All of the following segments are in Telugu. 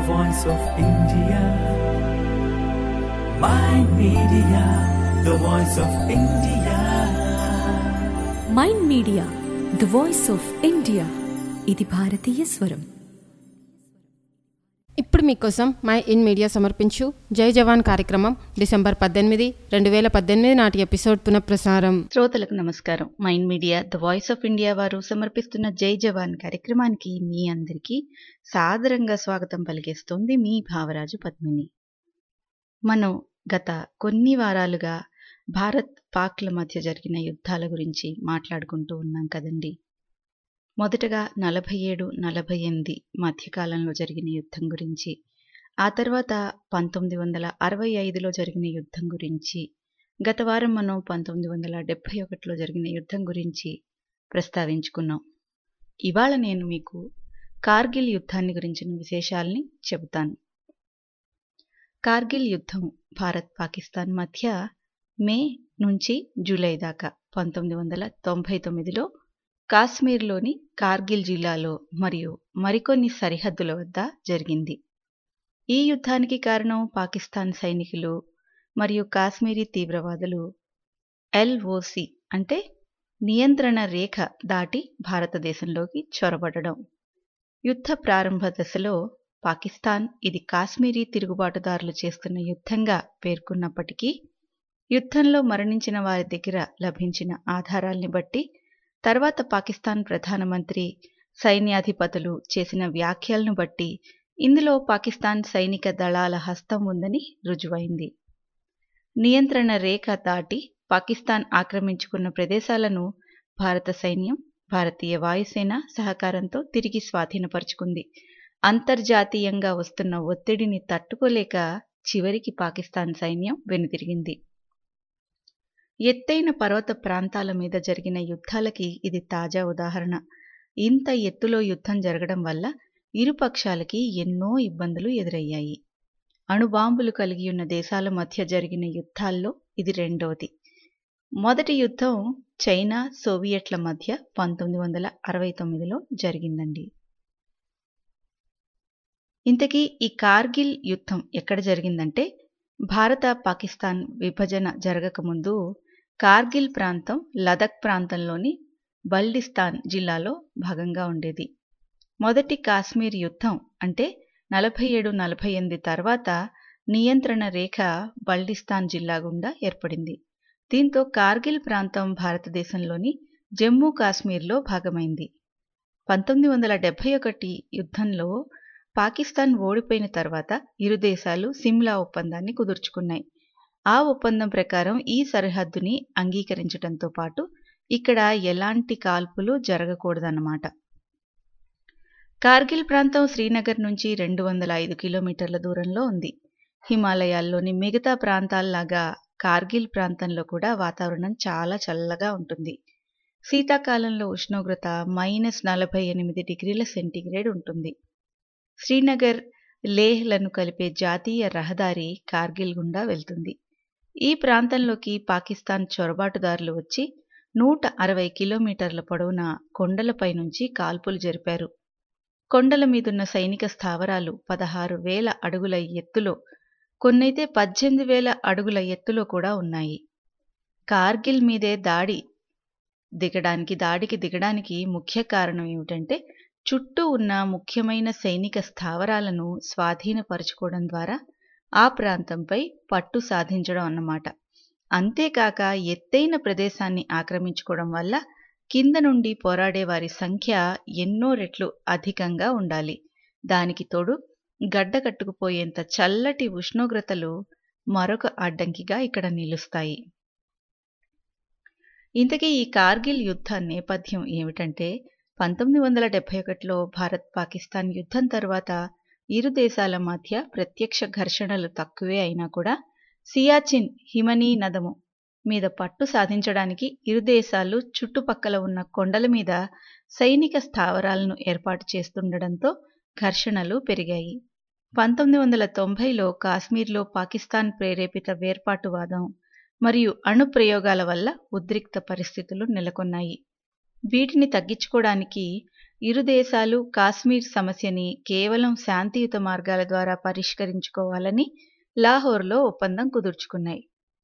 voice of India. Mind Media, the voice of India. Mind Media the voice of India. ఇది భారతీయ స్వరం. ఇప్పుడు మీకోసం మై ఇన్ మీడియా సమర్పించు జై జవాన్ కార్యక్రమం డిసెంబర్ 18, 2018 నాటి ఎపిసోడ్ పునఃప్రసారం. శ్రోతలకు నమస్కారం. Mind Media the voice of India వారు సమర్పిస్తున్న జై జవాన్ కార్యక్రమానికి మీ అందరికీ సాదరంగా స్వాగతం పలికేస్తోంది మీ భావరాజు పద్మిని. మనం గత కొన్ని వారాలుగా భారత్ పాక్ల మధ్య జరిగిన యుద్ధాల గురించి మాట్లాడుకుంటూ ఉన్నాం కదండి. మొదటగా 47-48 మధ్యకాలంలో జరిగిన యుద్ధం గురించి, ఆ తర్వాత 1965లో జరిగిన యుద్ధం గురించి, గత వారం మనం 1971లో జరిగిన యుద్ధం గురించి ప్రస్తావించుకున్నాం. ఇవాళ నేను మీకు కార్గిల్ యుద్ధాన్ని గురించిన విశేషాల్ని చెబుతాను. కార్గిల్ యుద్ధం భారత్ పాకిస్తాన్ మధ్య మే నుంచి జూలై దాకా 1999లో కాశ్మీర్లోని కార్గిల్ జిల్లాలో మరియు మరికొన్ని సరిహద్దుల వద్ద జరిగింది. ఈ యుద్ధానికి కారణం పాకిస్తాన్ సైనికులు మరియు కాశ్మీరీ తీవ్రవాదులు LOC అంటే నియంత్రణ రేఖ దాటి భారతదేశంలోకి చొరబడడం. యుద్ధ ప్రారంభ దశలో పాకిస్తాన్ ఇది కాశ్మీరీ తిరుగుబాటుదారులు చేస్తున్న యుద్ధంగా పేర్కొన్నప్పటికీ యుద్ధంలో మరణించిన వారి దగ్గర లభించిన ఆధారాల్ని బట్టి, తర్వాత పాకిస్తాన్ ప్రధానమంత్రి, సైన్యాధిపతులు చేసిన వ్యాఖ్యలను బట్టి ఇందులో పాకిస్తాన్ సైనిక దళాల హస్తం ఉందని రుజువైంది. నియంత్రణ రేఖ దాటి పాకిస్తాన్ ఆక్రమించుకున్న ప్రదేశాలను భారత సైన్యం, భారతీయ వాయుసేన సహకారంతో తిరిగి స్వాధీనపరుచుకుంది. అంతర్జాతీయంగా వస్తున్న ఒత్తిడిని తట్టుకోలేక చివరికి పాకిస్తాన్ సైన్యం వెనుతిరిగింది. ఎత్తైన పర్వత ప్రాంతాల మీద జరిగిన యుద్ధాలకి ఇది తాజా ఉదాహరణ. ఇంత ఎత్తులో యుద్ధం జరగడం వల్ల ఇరుపక్షాలకి ఎన్నో ఇబ్బందులు ఎదురయ్యాయి. అణుబాంబులు కలిగి ఉన్న దేశాల మధ్య జరిగిన యుద్ధాల్లో ఇది రెండవది. మొదటి యుద్ధం చైనా, సోవియట్ల మధ్య 1969లో జరిగిందండి. ఇంతకీ ఈ కార్గిల్ యుద్ధం ఎక్కడ జరిగిందంటే, భారత పాకిస్తాన్ విభజన జరగకముందు కార్గిల్ ప్రాంతం లదక్ ప్రాంతంలోని బల్టిస్తాన్ జిల్లాలో భాగంగా ఉండేది. మొదటి కాశ్మీర్ యుద్ధం అంటే 47-48 తర్వాత నియంత్రణ రేఖ బల్టిస్తాన్ జిల్లా గుండా ఏర్పడింది. దీంతో కార్గిల్ ప్రాంతం భారతదేశంలోని జమ్మూ కాశ్మీర్లో భాగమైంది. 1971 యుద్ధంలో పాకిస్తాన్ ఓడిపోయిన తర్వాత ఇరు దేశాలు సిమ్లా ఒప్పందాన్ని కుదుర్చుకున్నాయి. ఆ ఒప్పందం ప్రకారం ఈ సరిహద్దుని అంగీకరించడంతో పాటు ఇక్కడ ఎలాంటి కాల్పులు జరగకూడదన్నమాట. కార్గిల్ ప్రాంతం శ్రీనగర్ నుంచి 205 కిలోమీటర్ల దూరంలో ఉంది. హిమాలయాల్లోని మిగతా ప్రాంతాల్లాగా కార్గిల్ ప్రాంతంలో కూడా వాతావరణం చాలా చల్లగా ఉంటుంది. శీతాకాలంలో ఉష్ణోగ్రత -48 డిగ్రీల సెంటీగ్రేడ్ ఉంటుంది. శ్రీనగర్, లేహ్లను కలిపే జాతీయ రహదారి కార్గిల్ గుండా వెళ్తుంది. ఈ ప్రాంతంలోకి పాకిస్తాన్ చొరబాటుదారులు వచ్చి 160 కిలోమీటర్ల పొడవున కొండలపై నుంచి కాల్పులు జరిపారు. కొండల మీదున్న సైనిక స్థావరాలు 16,000 అడుగుల ఎత్తులో, కొన్నైతే 18,000 అడుగుల ఎత్తులో కూడా ఉన్నాయి. కార్గిల్ మీదే దాడికి దిగడానికి ముఖ్య కారణం ఏమిటంటే, చుట్టూ ఉన్న ముఖ్యమైన సైనిక స్థావరాలను స్వాధీనపరుచుకోవడం ద్వారా ఆ ప్రాంతంపై పట్టు సాధించడం అన్నమాట. అంతేకాక ఎత్తైన ప్రదేశాన్ని ఆక్రమించుకోవడం వల్ల కింద నుండి పోరాడే వారి సంఖ్య ఎన్నో రెట్లు అధికంగా ఉండాలి. దానికి తోడు గడ్డకట్టుకుపోయేంత చల్లటి ఉష్ణోగ్రతలు మరొక అడ్డంకిగా ఇక్కడ నిలుస్తాయి. ఇంతకీ ఈ కార్గిల్ యుద్ధ నేపథ్యం ఏమిటంటే, 1971లో భారత్ పాకిస్తాన్ యుద్ధం తర్వాత ఇరు దేశాల మధ్య ప్రత్యక్ష ఘర్షణలు తక్కువే అయినా కూడా సియాచిన్ హిమనీ నదము మీద పట్టు సాధించడానికి ఇరు దేశాలు చుట్టుపక్కల ఉన్న కొండల మీద సైనిక స్థావరాలను ఏర్పాటు చేస్తుండడంతో ఘర్షణలు పెరిగాయి. 1990లో కాశ్మీర్లో పాకిస్తాన్ ప్రేరేపిత వేర్పాటువాదం మరియు అణుప్రయోగాల వల్ల ఉద్రిక్త పరిస్థితులు నెలకొన్నాయి. వీటిని తగ్గించుకోవడానికి ఇరు దేశాలు కాశ్మీర్ సమస్యని కేవలం శాంతియుత మార్గాల ద్వారా పరిష్కరించుకోవాలని లాహోర్లో ఒప్పందం కుదుర్చుకున్నాయి.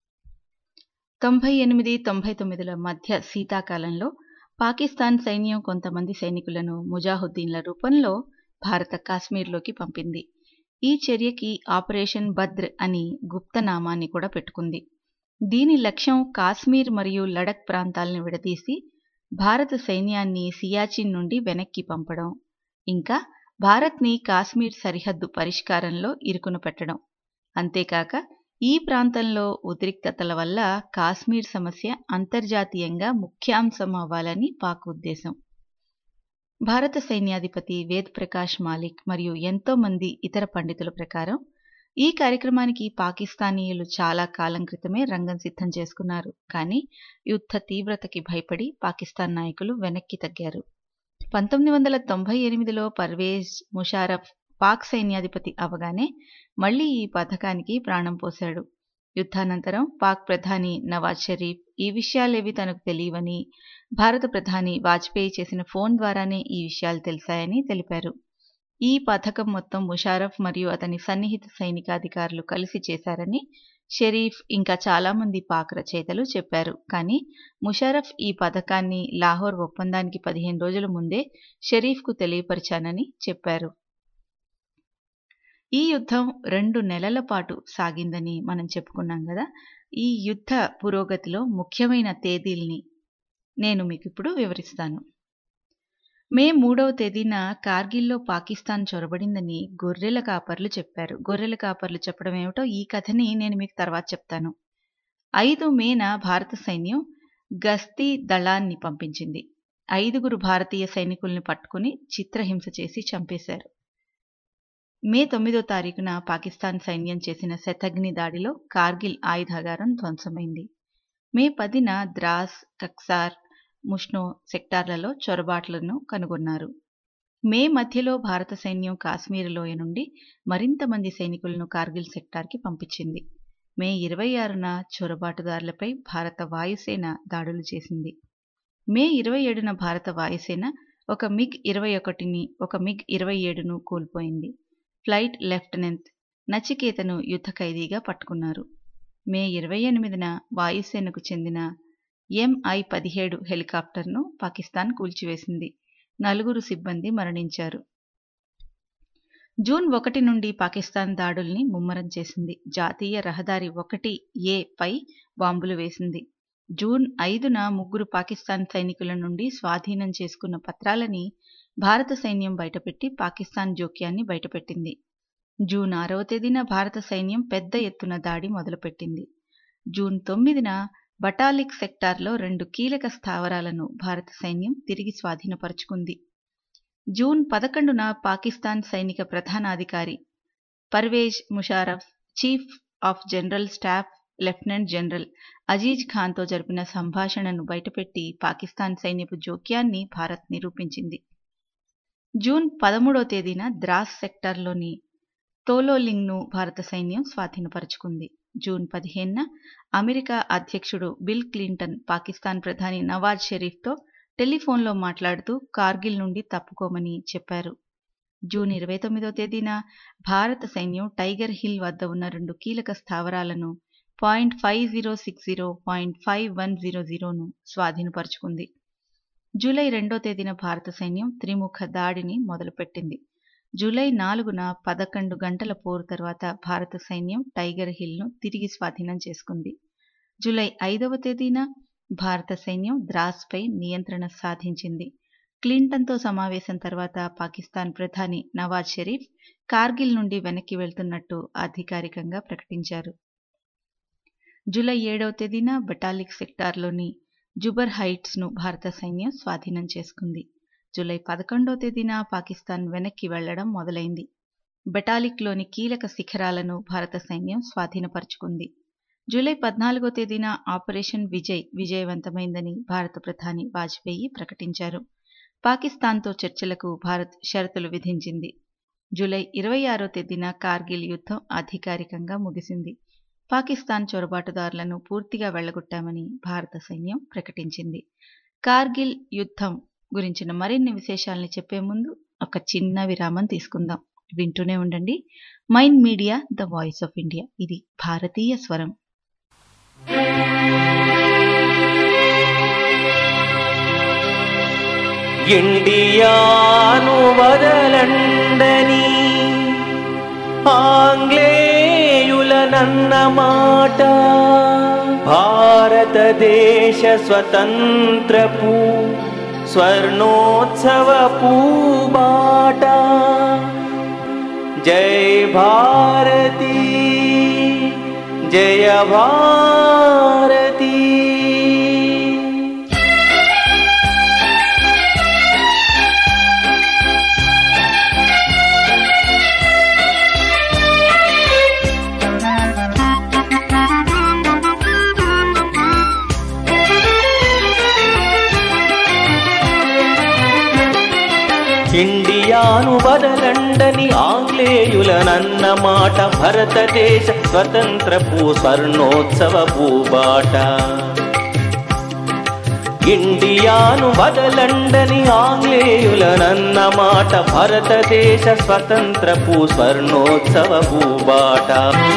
98-99ల మధ్య శీతాకాలంలో పాకిస్తాన్ సైన్యం కొంతమంది సైనికులను ముజాహుద్దీన్ల రూపంలో భారత కాశ్మీర్లోకి పంపింది. ఈ చర్యకి ఆపరేషన్ బద్ర్ అని గుప్తనామాన్ని కూడా పెట్టుకుంది. దీని లక్ష్యం కాశ్మీర్ మరియు లడక్ ప్రాంతాలను విడదీసి భారత సైన్యాన్ని సియాచిన్ నుండి వెనక్కి పంపడం, ఇంకా భారత్ని కాశ్మీర్ సరిహద్దు పరిష్కారంలో ఇరుకున పెట్టడం. అంతేకాక ఈ ప్రాంతంలో ఉద్రిక్తతల వల్ల కాశ్మీర్ సమస్య అంతర్జాతీయంగా ముఖ్యాంశం అవ్వాలని పాక్ ఉద్దేశం. భారత సైన్యాధిపతి వేద్ ప్రకాష్ మాలిక్ మరియు ఎంతో మంది ఇతర పండితుల ప్రకారం ఈ కార్యక్రమానికి పాకిస్తానీయులు చాలా కాలం క్రితమే రంగం సిద్ధం చేసుకున్నారు. కానీ యుద్ధ తీవ్రతకి భయపడి పాకిస్తాన్ నాయకులు వెనక్కి తగ్గారు. 1998లో పర్వేజ్ ముషారఫ్ పాక్ సైన్యాధిపతి అవగానే మళ్లీ ఈ పథకానికి ప్రాణం పోశాడు. యుద్ధానంతరం పాక్ ప్రధాని నవాజ్ షరీఫ్ ఈ విషయాలేవి తనకు తెలియవని, భారత ప్రధాని వాజ్పేయి చేసిన ఫోన్ ద్వారానే ఈ విషయాలు తెలిసాయని తెలిపారు. ఈ పథకం మొత్తం ముషారఫ్ మరియు అతని సన్నిహిత సైనికాధికారులు కలిసి చేశారని షరీఫ్ ఇంకా చాలామంది పాక్ రచయితలు చెప్పారు. కానీ ముషారఫ్ ఈ పథకాన్ని లాహోర్ ఒప్పందానికి 15 రోజుల ముందే షరీఫ్కు తెలియపరిచానని చెప్పారు. ఈ యుద్ధం 2 నెలల పాటు సాగిందని మనం చెప్పుకున్నాం కదా. ఈ యుద్ధ పురోగతిలో ముఖ్యమైన తేదీల్ని నేను మీకు ఇప్పుడు వివరిస్తాను. మే 3వ తేదీన కార్గిల్లో పాకిస్తాన్ చొరబడిందని గొర్రెల కాపర్లు చెప్పారు. గొర్రెల కాపర్లు చెప్పడం ఏమిటో ఈ కథని నేను మీకు తర్వాత చెప్తాను. 5 మేన భారత సైన్యం గస్తీ దళాన్ని పంపించింది. 5గురు భారతీయ సైనికుల్ని పట్టుకుని చిత్రహింస చేసి చంపేశారు. మే 9వ తారీఖున పాకిస్తాన్ సైన్యం చేసిన శతఘ్ని దాడిలో కార్గిల్ ఆయుధాగారం ధ్వంసమైంది. మే 10న ద్రాస్, కక్సార్, ముష్నో సెక్టార్లలో చొరబాట్లను కనుగొన్నారు. మే మధ్యలో భారత సైన్యం కాశ్మీర్ లోయ నుండి మరింత మంది సైనికులను కార్గిల్ సెక్టార్కి పంపించింది. మే 26న చొరబాటుదారులపై భారత వాయుసేన దాడులు చేసింది. మే 27న భారత వాయుసేన ఒక మిగ్-21ని, ఒక మిగ్-27ను కూల్పోయింది. ఫ్లైట్ లెఫ్టినెంట్ నచికేతను యుద్ధ ఖైదీగా పట్టుకున్నారు. మే 28న వాయుసేనకు చెందిన MI-17 హెలికాప్టర్ను పాకిస్తాన్ కూల్చివేసింది. 4 సిబ్బంది మరణించారు. జూన్ 1 నుండి పాకిస్తాన్ దాడుల్ని ముమ్మరం చేసింది. జాతీయ రహదారి 1A పై బాంబులు వేసింది. జూన్ 5న 3 పాకిస్తాన్ సైనికుల నుండి స్వాధీనం చేసుకున్న పత్రాలని భారత సైన్యం బయటపెట్టి పాకిస్తాన్ జోక్యాన్ని బయటపెట్టింది. జూన్ 6వ తేదీన భారత సైన్యం పెద్ద ఎత్తున దాడి మొదలుపెట్టింది. జూన్ 9న బటాలిక్ సెక్టార్లో 2 కీలక స్థావరాలను భారత సైన్యం తిరిగి స్వాధీనపరుచుకుంది. జూన్ 11న పాకిస్తాన్ సైనిక ప్రధానాధికారి Parvez Musharraf chief of general staff lieutenant general Aziz ఖాన్తో జరిపిన సంభాషణను బయటపెట్టి పాకిస్తాన్ సైన్యపు జోక్యాన్ని భారత్ నిరూపించింది. జూన్ 13వ తేదీన ద్రాస్ సెక్టార్లోని తోలోలింగ్ను భారత సైన్యం స్వాధీనపరుచుకుంది. జూన్ 15న అమెరికా అధ్యక్షుడు బిల్ క్లింటన్ పాకిస్తాన్ ప్రధాని నవాజ్ షరీఫ్తో టెలిఫోన్లో మాట్లాడుతూ కార్గిల్ నుండి తప్పుకోమని చెప్పారు. జూన్ 29వ తేదీన భారత సైన్యం టైగర్ హిల్ వద్ద ఉన్న 2 కీలక స్థావరాలను .5060, .5100ను స్వాధీనపరుచుకుంది. జూలై 2వ తేదీన భారత సైన్యం త్రిముఖ దాడిని మొదలుపెట్టింది. జూలై 4న 11 గంటల పోరు తర్వాత భారత సైన్యం టైగర్ హిల్ను తిరిగి స్వాధీనం చేసుకుంది. జూలై 5వ తేదీన భారత సైన్యం ద్రాస్పై నియంత్రణ సాధించింది. క్లింటన్తో సమావేశం తర్వాత పాకిస్తాన్ ప్రధాని నవాజ్ షరీఫ్ కార్గిల్ నుండి వెనక్కి వెళ్తున్నట్టు అధికారికంగా ప్రకటించారు. జూలై 7వ తేదీన బటాలిక్ సెక్టార్లోని జుబర్ హైట్స్ను భారత సైన్యం స్వాధీనం చేసుకుంది. జూలై 11వ తేదీన పాకిస్తాన్ వెనక్కి వెళ్లడం మొదలైంది. బటాలిక్లోని కీలక శిఖరాలను భారత సైన్యం స్వాధీనపరుచుకుంది. జూలై 14వ తేదీన ఆపరేషన్ విజయవంతమైందని భారత ప్రధాని వాజ్పేయి ప్రకటించారు. పాకిస్తాన్తో చర్చలకు భారత్ షరతులు విధించింది. జూలై 26వ తేదీన కార్గిల్ యుద్ధం అధికారికంగా ముగిసింది. పాకిస్తాన్ చొరబాటుదారులను పూర్తిగా వెళ్లగొట్టామని భారత సైన్యం ప్రకటించింది. కార్గిల్ యుద్ధం గురించిన మరిన్ని విశేషాలని చెప్పే ముందు ఒక చిన్న విరామం తీసుకుందాం. వింటూనే ఉండండి Mind Media the voice of India. ఇది భారతీయ స్వరం. ఇండియాను వదలండని ఆంగ్లేయులనన్న మాట, భారతదేశ స్వతంత్రపు స్వర్ణోత్సవపు బాట. జై భారతి జయ భారతి. ఇండియాను వదలండని ఆంగ్లేయులనన్న మాట, భారతదేశ స్వతంత్రపు స్వర్ణోత్సవ భూబాట. ఇండియాను వదలండని ఆంగ్లేయులనన్న మాట, భారతదేశ స్వతంత్రపు స్వర్ణోత్సవ భూబాట.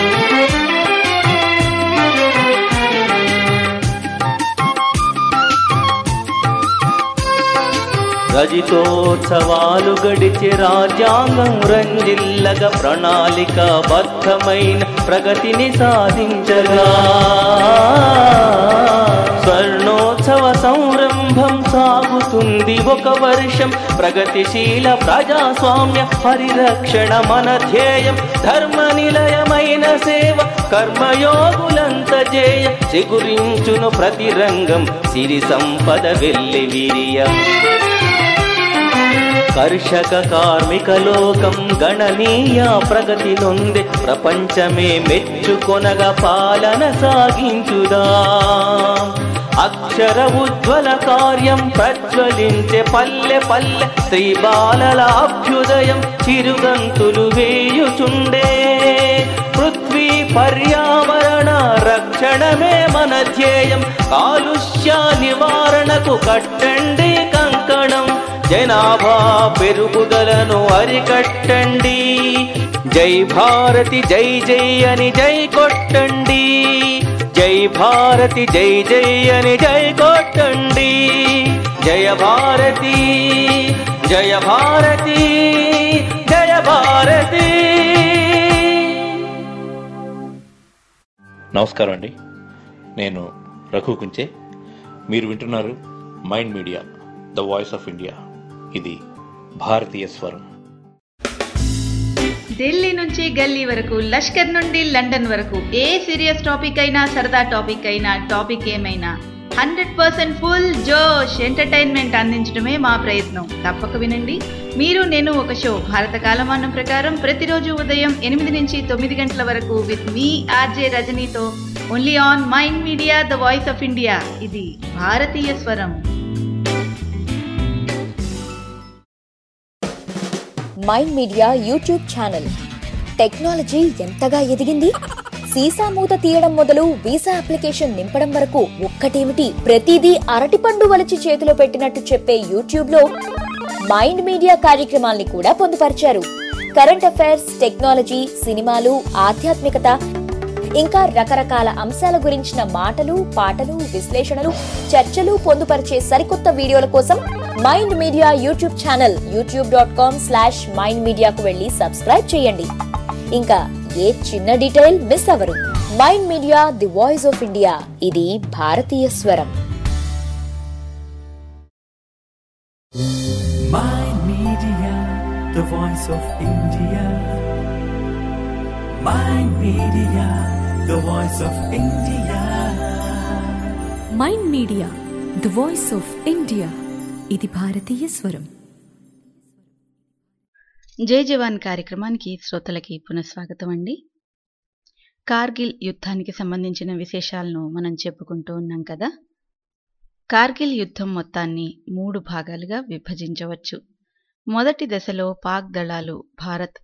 రజితోత్సవాలు గడిచే రాజ్యాంగం రంజిల్లగా, ప్రణాళికాబద్ధమైన ప్రగతిని సాధించగా, స్వర్ణోత్సవ సంరంభం సాగుతుంది ఒక వర్షం. ప్రగతిశీల ప్రజాస్వామ్య పరిరక్షణ మన ధ్యేయం. ధర్మ నిలయమైన సేవ కర్మయోగులంత జేయ, చిగురించును ప్రతి రంగం సిరి సంపద వెల్లి వీర్యం. కర్షక కార్మిక లోకం గణనీయ ప్రగతి నొందే, ప్రపంచమే మెచ్చుకొనగా పాలన సాగించుదా. అక్షర ఉజ్వల కార్యం ప్రజ్వలించే పల్లె పల్లె, స్త్రీ బాలల అభ్యుదయం చిరుగంతులు వేయుచుండే. పృథ్వీ పర్యావరణ రక్షణమే మన ధ్యేయం. కాలుష్య నివారణకు కట్టండి కంకణం. జనాభా పెరుగుదలను అరికట్టండి. జై భారతి జై జై అని జై కొట్టండి. జై భారతి జై జై అని జై కొట్టండి. జయ భారతి జయ భారతి జయ భారతి. నమస్కారం అండి, నేను రఘు కుంచే. మీరు వింటున్నారు Mind Media the voice of India. ఇది భారతీయ స్వరం. ఢిల్లీ నుంచి గల్లీ వరకు, లష్కర్ నుండి లండన్ వరకు, ఏ సీరియస్ టాపిక్ అయినా సరదా టాపిక్ అయినా, టాపిక్ ఏమైనా 100% ఫుల్ జోష్ ఎంటర్టైన్మెంట్ అందించడమే మా ప్రయత్నం. తప్పక వినండి. మీరు నేను ఒక షో భారత కాలమానం ప్రకారం ప్రతిరోజు ఉదయం 8 నుంచి 9 గంటల వరకు విత్ మీ ఆర్జే రజనీతో, only on Mind Media the voice of India. ఇది భారతీయ స్వరం. Mind Media YouTube channel. Technology ఎంతగా ఎదిగింది, సీసా మూత తీయడం మొదలు వీసా అప్లికేషన్ నింపడం వరకు ఒక్కటేమిటి, ప్రతిదీ అరటిపండు వలిచి చేతిలో పెట్టినట్టు చెప్పే యూట్యూబ్ లో మైండ్ మీడియా కార్యక్రమాల్ని కూడా పొందుపరిచారు. కరెంట్ అఫైర్స్, టెక్నాలజీ, సినిమాలు, ఆధ్యాత్మికత, ఇంకా రకరకాల అంశాల గురించిన మాటలు, పాటలు, విశ్లేషణలు, చర్చలు పొందుపరిచే సరికొత్త వీడియోల కోసం mind Media YouTube channel youtube.com/mindmedia కు వెళ్లి సబ్స్క్రైబ్ చేయండి. ఇంకా ఏ చిన్న డీటెయిల్ మిస్ అవ్వరు. Mind Media the voice of India. ఇది భారతీయ స్వరం. Mind Media, the voice of India. Mind Media, the voice of India. Mind Media the voice of India. ఇది భారతీయ స్వరం. జై జవాన్ కార్యక్రమానికి శ్రోతలకి పునఃస్వాగతం అండి. కార్గిల్ యుద్ధానికి సంబంధించిన విశేషాలను మనం చెప్పుకుంటూ ఉన్నాం కదా. కార్గిల్ యుద్ధం మొత్తాన్ని 3 భాగాలుగా విభజించవచ్చు. మొదటి దశలో పాక్ దళాలు భారత్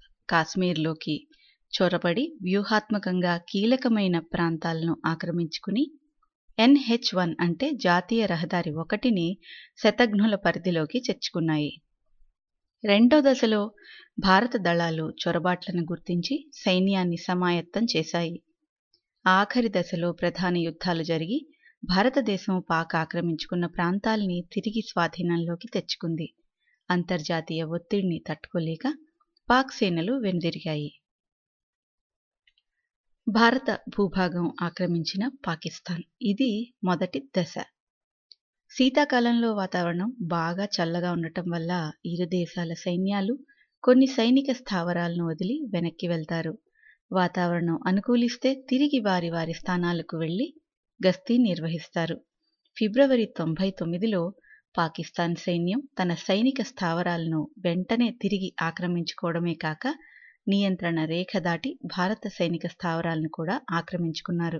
NH-1 అంటే జాతీయ రహదారి 1ని శతఘ్నుల పరిధిలోకి చేర్చుకున్నాయి. రెండో దశలో భారత దళాలు చొరబాట్లను గుర్తించి సైన్యాన్ని సమాయత్తం చేశాయి. ఆఖరి దశలో ప్రధాన యుద్ధాలు జరిగి భారతదేశం పాక్ ఆక్రమించుకున్న ప్రాంతాల్ని తిరిగి స్వాధీనంలోకి తెచ్చుకుంది. అంతర్జాతీయ ఒత్తిడిని తట్టుకోలేక పాక్ సేనలు వెనుదిరిగాయి. భారత భూభాగం ఆక్రమించిన పాకిస్తాన్. ఇది మొదటి దశ. శీతాకాలంలో వాతావరణం బాగా చల్లగా ఉండటం వల్ల ఇరు దేశాల సైన్యాలు కొన్ని సైనిక స్థావరాలను వదిలి వెనక్కి వెళ్తారు. వాతావరణం అనుకూలిస్తే తిరిగి వారి వారి స్థానాలకు వెళ్లి గస్తీ నిర్వహిస్తారు. ఫిబ్రవరి 99లో పాకిస్తాన్ సైన్యం తన సైనిక స్థావరాలను వెంటనే తిరిగి ఆక్రమించుకోవడమే కాక నియంత్రణ రేఖ దాటి భారత సైనిక స్థావరాలను కూడా ఆక్రమించుకున్నారు.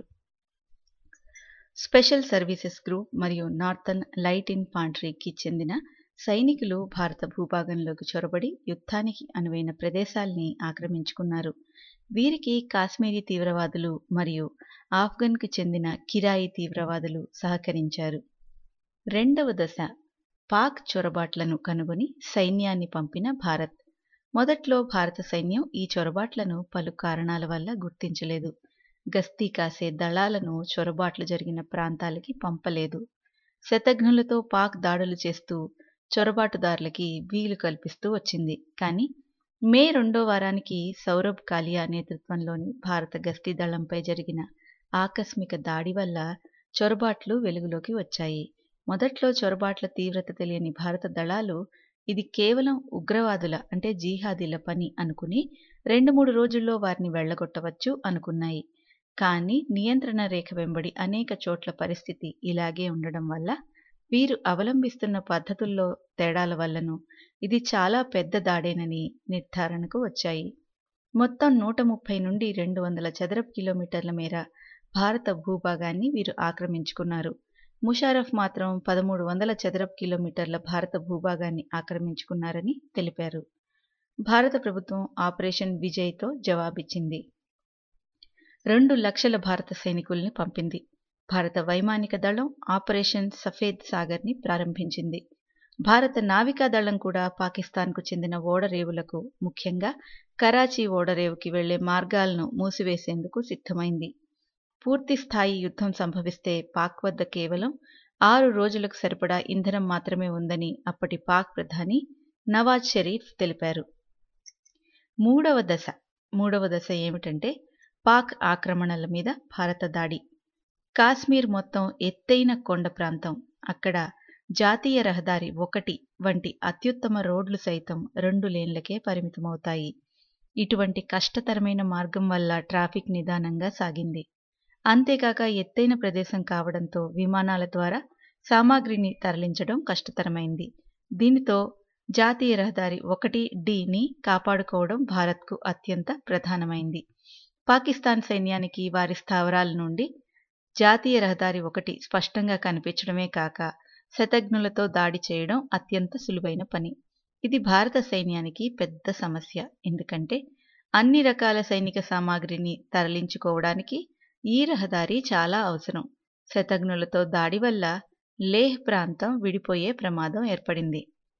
స్పెషల్ సర్వీసెస్ గ్రూప్ మరియు నార్థన్ లైట్ ఇన్ఫాంట్రీకి చెందిన సైనికులు భారత భూభాగంలోకి చొరబడి యుద్ధానికి అనువైన ప్రదేశాల్ని ఆక్రమించుకున్నారు. వీరికి కాశ్మీరీ తీవ్రవాదులు మరియు ఆఫ్ఘన్కు చెందిన కిరాయి తీవ్రవాదులు సహకరించారు. రెండవ దశ పాక్ చొరబాట్లను కనుగొని సైన్యాన్ని పంపిన భారత్. మొదట్లో భారత సైన్యం ఈ చొరబాట్లను పలు కారణాల వల్ల గుర్తించలేదు. గస్తీ కాసే దళాలను చొరబాట్లు జరిగిన ప్రాంతాలకి పంపలేదు. శతఘ్నులతో పాక్ దాడులు చేస్తూ చొరబాటుదారులకి వీలు కల్పిస్తూ వచ్చింది. కానీ మే 2వ వారానికి సౌరభ్ కాలియా నేతృత్వంలోని భారత గస్తీ దళంపై జరిగిన ఆకస్మిక దాడి వల్ల చొరబాట్లు వెలుగులోకి వచ్చాయి. మొదట్లో చొరబాట్ల తీవ్రత తెలియని భారత దళాలు ఇది కేవలం ఉగ్రవాదుల అంటే జిహాదీల పని అనుకుని 2-3 రోజుల్లో వారిని వెళ్లగొట్టవచ్చు అనుకున్నాయి. కానీ నియంత్రణ రేఖ వెంబడి అనేక చోట్ల పరిస్థితి ఇలాగే ఉండడం వల్ల వీరు అవలంబిస్తున్న పద్ధతుల్లో తేడాల వల్లను ఇది చాలా పెద్ద దాడేనని నిర్ధారణకు వచ్చాయి. మొత్తం 130 నుండి 200 చదరపు కిలోమీటర్ల మేర భారత భూభాగాన్ని వీరు ఆక్రమించుకున్నారు. ముషారఫ్ మాత్రం 1300 చదరపు కిలోమీటర్ల భారత భూభాగాన్ని ఆక్రమించుకున్నారని తెలిపారు. భారత ప్రభుత్వం ఆపరేషన్ విజయ్తో జవాబిచ్చింది. 2 లక్షల భారత సైనికుల్ని పంపింది. భారత వైమానిక దళం ఆపరేషన్ సఫేద్ సాగర్ని ప్రారంభించింది. భారత నావికా దళం కూడా పాకిస్తాన్కు చెందిన ఓడరేవులకు, ముఖ్యంగా కరాచీ ఓడరేవుకి వెళ్లే మార్గాలను మూసివేసేందుకు సిద్ధమైంది. పూర్తి స్థాయి యుద్ధం సంభవిస్తే పాక్ వద్ద కేవలం 6 రోజులకు సరిపడా ఇంధనం మాత్రమే ఉందని అప్పటి పాక్ ప్రధాని నవాజ్ షరీఫ్ తెలిపారు. మూడవ దశ ఏమిటంటే పాక్ ఆక్రమణల మీద భారత దాడి. కాశ్మీర్ మొత్తం ఎత్తైన కొండ ప్రాంతం. అక్కడ జాతీయ రహదారి 1 వంటి అత్యుత్తమ రోడ్లు సైతం 2 లేన్లకే పరిమితమవుతాయి. ఇటువంటి కష్టతరమైన మార్గం వల్ల ట్రాఫిక్ నిదానంగా సాగింది. అంతేకాక ఎత్తైన ప్రదేశం కావడంతో విమానాల ద్వారా సామాగ్రిని తరలించడం కష్టతరమైంది. దీనితో జాతీయ రహదారి 1Dని కాపాడుకోవడం భారత్కు అత్యంత ప్రధానమైంది. పాకిస్తాన్ సైన్యానికి వారి స్థావరాల నుండి జాతీయ రహదారి 1 స్పష్టంగా కనిపించడమే కాక శతఘ్నులతో దాడి చేయడం అత్యంత సులువైన పని. ఇది భారత సైన్యానికి పెద్ద సమస్య. ఎందుకంటే అన్ని రకాల సైనిక సామాగ్రిని తరలించుకోవడానికి ఈ రహదారి చాలా అవసరం. శతఘ్నులతో దాడి వల్ల లేహ్ ప్రాంతం విడిపోయే ప్రమాదం ఏర్పడింది.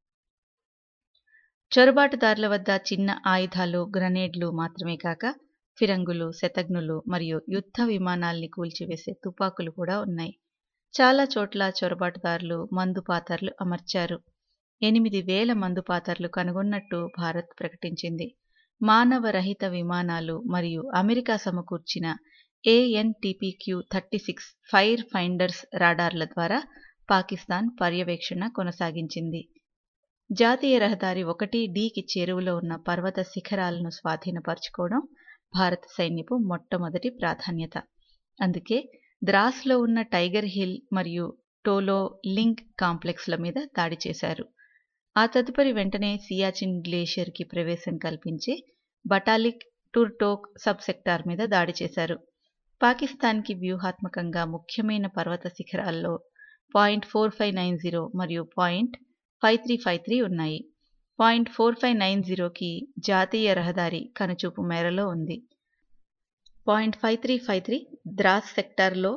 చొరబాటుదారుల వద్ద చిన్న ఆయుధాలు, గ్రనేడ్లు మాత్రమే కాక ఫిరంగులు, శతఘ్నులు మరియు యుద్ధ విమానాల్ని కూల్చివేసే తుపాకులు కూడా ఉన్నాయి. చాలా చోట్ల చొరబాటుదారులు మందుపాతర్లు అమర్చారు. 8,000 మందుపాతర్లు కనుగొన్నట్టు భారత్ ప్రకటించింది. మానవరహిత విమానాలు మరియు అమెరికా సమకూర్చిన AN/TPQ-36 ఫైర్ ఫైండర్స్ రాడార్ల ద్వారా పాకిస్తాన్ పర్యవేక్షణ కొనసాగించింది. జాతీయ రహదారి 1Dకి చేరువలో ఉన్న పర్వత శిఖరాలను స్వాధీనపరచుకోవడం భారత సైన్యపు మొట్టమొదటి ప్రాధాన్యత. అందుకే ద్రాస్లో ఉన్న టైగర్ హిల్ మరియు టోలో లింక్ కాంప్లెక్స్ల మీద దాడి చేశారు. ఆ తదుపరి వెంటనే సియాచిన్ గ్లేషియర్కి ప్రవేశం కల్పించే బటాలిక్ టుర్టోక్ సబ్ సెక్టార్ మీద దాడి చేశారు. పాకిస్తాన్కి వ్యూహాత్మకంగా ముఖ్యమైన పర్వత శిఖరాల్లో .4590 మరియు .5353 ఉన్నాయి. .4590కి జాతీయ రహదారి కనుచూపు మేరలో ఉంది. .5353 ద్రాస్ సెక్టార్లో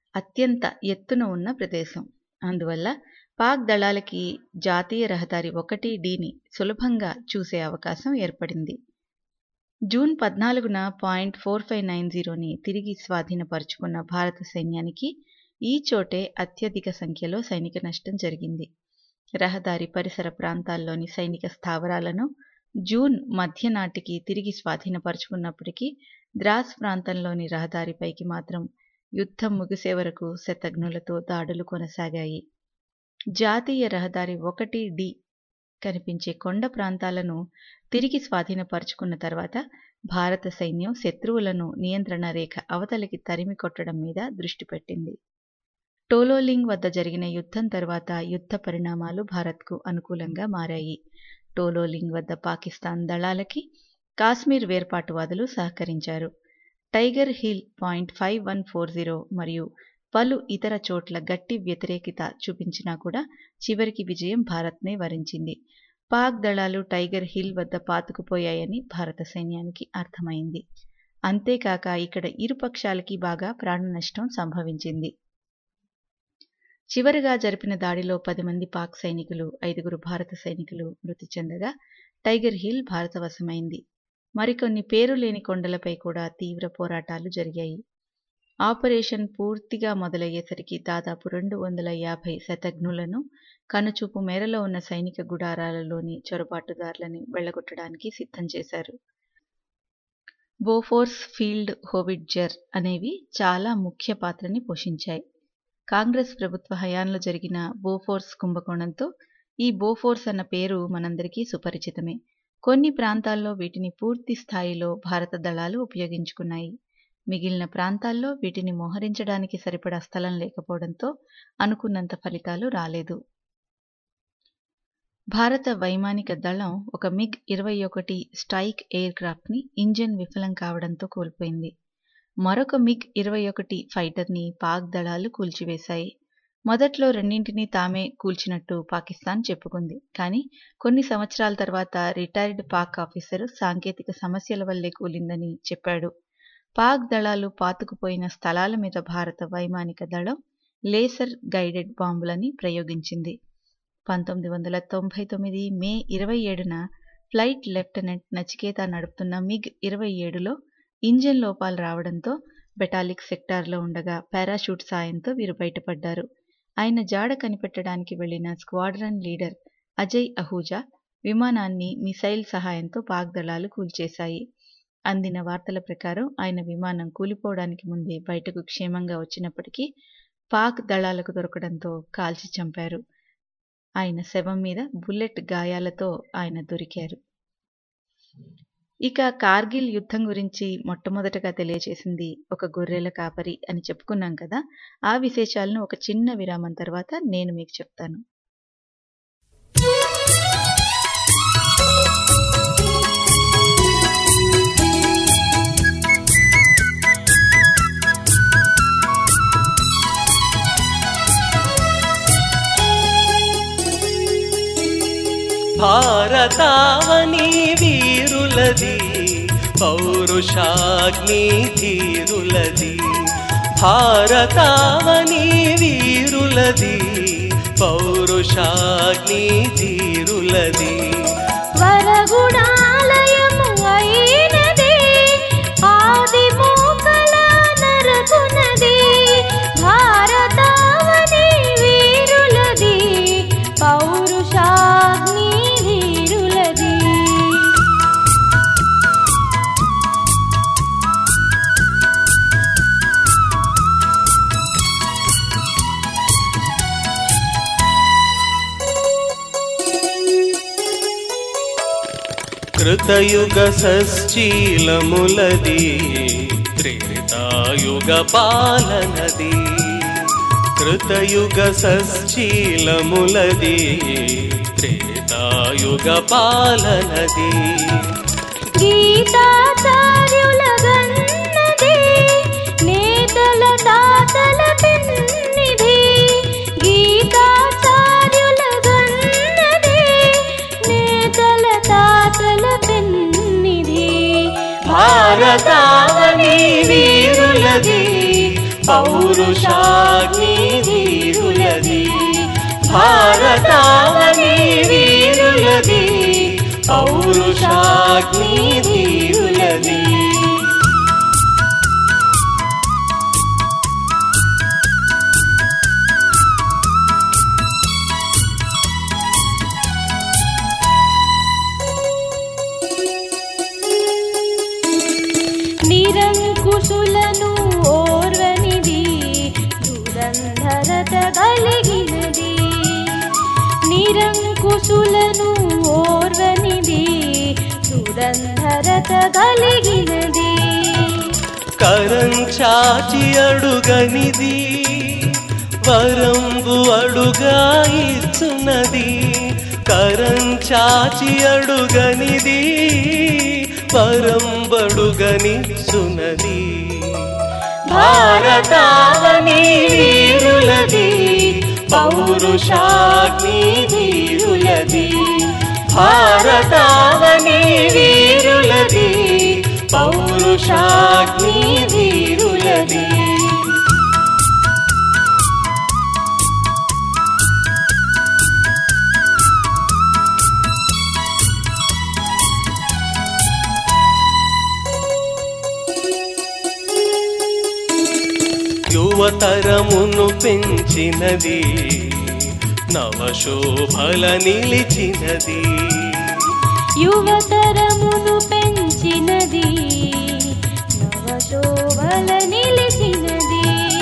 అత్యంత ఎత్తున ఉన్న ప్రదేశం. అందువల్ల పాక్ దళాలకి జాతీయ రహదారి 1Dని సులభంగా చూసే అవకాశం ఏర్పడింది. జూన్ 14న .4590ని తిరిగి స్వాధీనపరుచుకున్న భారత సైన్యానికి ఈ చోటే అత్యధిక సంఖ్యలో సైనిక నష్టం జరిగింది. రహదారి పరిసర ప్రాంతాల్లోని సైనిక స్థావరాలను జూన్ మధ్య నాటికి తిరిగి స్వాధీనపరుచుకున్నప్పటికీ ద్రాస్ ప్రాంతంలోని రహదారిపైకి మాత్రం యుద్ధం ముగిసే వరకు శతఘ్నులతో దాడులు కొనసాగాయి. జాతీయ రహదారి 1D కనిపించే కొండ ప్రాంతాలను తిరిగి స్వాధీనపరుచుకున్న తర్వాత భారత సైన్యం శత్రువులను నియంత్రణ రేఖ అవతలికి తరిమి కొట్టడం మీద దృష్టి పెట్టింది. టోలోలింగ్ వద్ద జరిగిన యుద్ధం తర్వాత యుద్ధ పరిణామాలు భారత్కు అనుకూలంగా మారాయి. టోలోలింగ్ వద్ద పాకిస్తాన్ దళాలకి కాశ్మీర్ వేర్పాటువాదులు సహకరించారు. టైగర్ హిల్ .5140 మరియు పలు ఇతర చోట్ల గట్టి వ్యతిరేకత చూపించినా కూడా చివరికి విజయం భారత్నే వరించింది. పాక్ దళాలు టైగర్ హిల్ వద్ద పాతుకుపోయాయని భారత సైన్యానికి అర్థమైంది. అంతేకాక ఇక్కడ ఇరుపక్షాలకి బాగా ప్రాణ నష్టం సంభవించింది. చివరగా జరిపిన దాడిలో 10 మంది పాక్ సైనికులు, 5 భారత సైనికులు మృతి చెందగా టైగర్ హిల్ భారతవశమైంది. మరికొన్ని పేరులేని కొండలపై కూడా తీవ్ర పోరాటాలు జరిగాయి. ఆపరేషన్ పూర్తిగా మొదలయ్యేసరికి దాదాపు 250 శతఘ్నులను కనుచూపు మేరలో ఉన్న సైనిక గుడారాలలోని చొరబాటుదారులని వెళ్లగొట్టడానికి సిద్ధం చేశారు. బోఫోర్స్, ఫీల్డ్ హోవిట్జర్ అనేవి చాలా ముఖ్య పాత్రని పోషించాయి. కాంగ్రెస్ ప్రభుత్వ హయాంలో జరిగిన బోఫోర్స్ కుంభకోణంతో ఈ బోఫోర్స్ అన్న పేరు మనందరికీ సుపరిచితమే. కొన్ని ప్రాంతాల్లో వీటిని పూర్తి స్థాయిలో భారత దళాలు ఉపయోగించుకున్నాయి. మిగిలిన ప్రాంతాల్లో వీటిని మోహరించడానికి సరిపడా స్థలం లేకపోవడంతో అనుకున్నంత ఫలితాలు రాలేదు. భారత వైమానిక దళం ఒక MiG-21 స్ట్రైక్ ఎయిర్ క్రాఫ్ట్ని ఇంజన్ విఫలం కావడంతో కోల్పోయింది. మరొక MiG-21 ఫైటర్ని పాక్ దళాలు కూల్చివేశాయి. మొదట్లో రెండింటినీ తామే కూల్చినట్టు పాకిస్తాన్ చెప్పుకుంది. కానీ కొన్ని సంవత్సరాల తర్వాత రిటైర్డ్ పాక్ ఆఫీసర్ సాంకేతిక సమస్యల వల్లే కూలిందని చెప్పాడు. పాక్ దళాలు పాతుకుపోయిన స్థలాల మీద భారత వైమానిక దళం లేసర్ గైడెడ్ బాంబులని ప్రయోగించింది. 1999 మే 27న ఫ్లైట్ లెఫ్టినెంట్ నచికేత నడుపుతున్న MiG-27లో ఇంజిన్ లోపాలు రావడంతో బెటాలిక్ సెక్టార్లో ఉండగా పారాషూట్ సాయంతో వీరు బయటపడ్డారు. ఆయన జాడ కనిపెట్టడానికి వెళ్లిన స్క్వాడ్రన్ లీడర్ అజయ్ అహూజా విమానాన్ని మిసైల్ సహాయంతో పాక్ దళాలు కూల్చేశాయి. అందిన వార్తల ప్రకారం ఆయన విమానం కూలిపోవడానికి ముందే బయటకు క్షేమంగా వచ్చినప్పటికీ పాక్ దళాలకు దొరకడంతో కాల్చి చంపారు. ఆయన శవం మీద బుల్లెట్ గాయాలతో ఆయన దొరికారు. ఇక కార్గిల్ యుద్ధం గురించి మొట్టమొదటగా తెలియజేసింది ఒక గొర్రెల కాపరి అని చెప్పుకున్నాం కదా. ఆ విశేషాలను ఒక చిన్న విరామం తర్వాత నేను మీకు చెప్తాను. భారతావని వీరులది పౌరుషాగ్ని ధీరులది. భారతావని వీరులది పౌరుషాగ్ని ధీరులది. వరగుణాలయము అయినది ఆది మూకల నరకునది. భారతావని వీరులది పౌరుషాగ్ని ధీరులది. కృతయుగ సశ్చీలములది త్రేతాయుగ పాలనది. కృతయుగ సశ్చీలములది త్రేతాయుగ పాలనది. గీతాచార్యుల గన్నది నేతల తాతల పెన్నిధి. గీతాచార్యుల గన్నది నేతల తాతల పెన్నిధి. భారతావని వీరులది పౌరుషాగ్ని ధీరులది, భారతావని వీరులది, పౌరుషాగ్ని ధీరులది. నిరంకుశులను ఓర్వనిది, దురంధరత కలిగినది. నిరంకుశులను ఓర్వనిది, దురంధరత కలిగినది. కరం చాచి అడుగనిది, వరంబు అడుగా ఇచ్చున్నది. కరం చాచి అడుగనిది, వరంబడుగనిచ్చున్నది. భారతావని వీరులది, పౌరుషాగ్ని ధీరులది, భారతావని వీరులది, పౌరుషాగ్ని ధీరులది. యువతరమును పెంచినది, నవశోభల నిలిచినది. యువతరమును పెంచినది, నవశోభల నిలిచినది.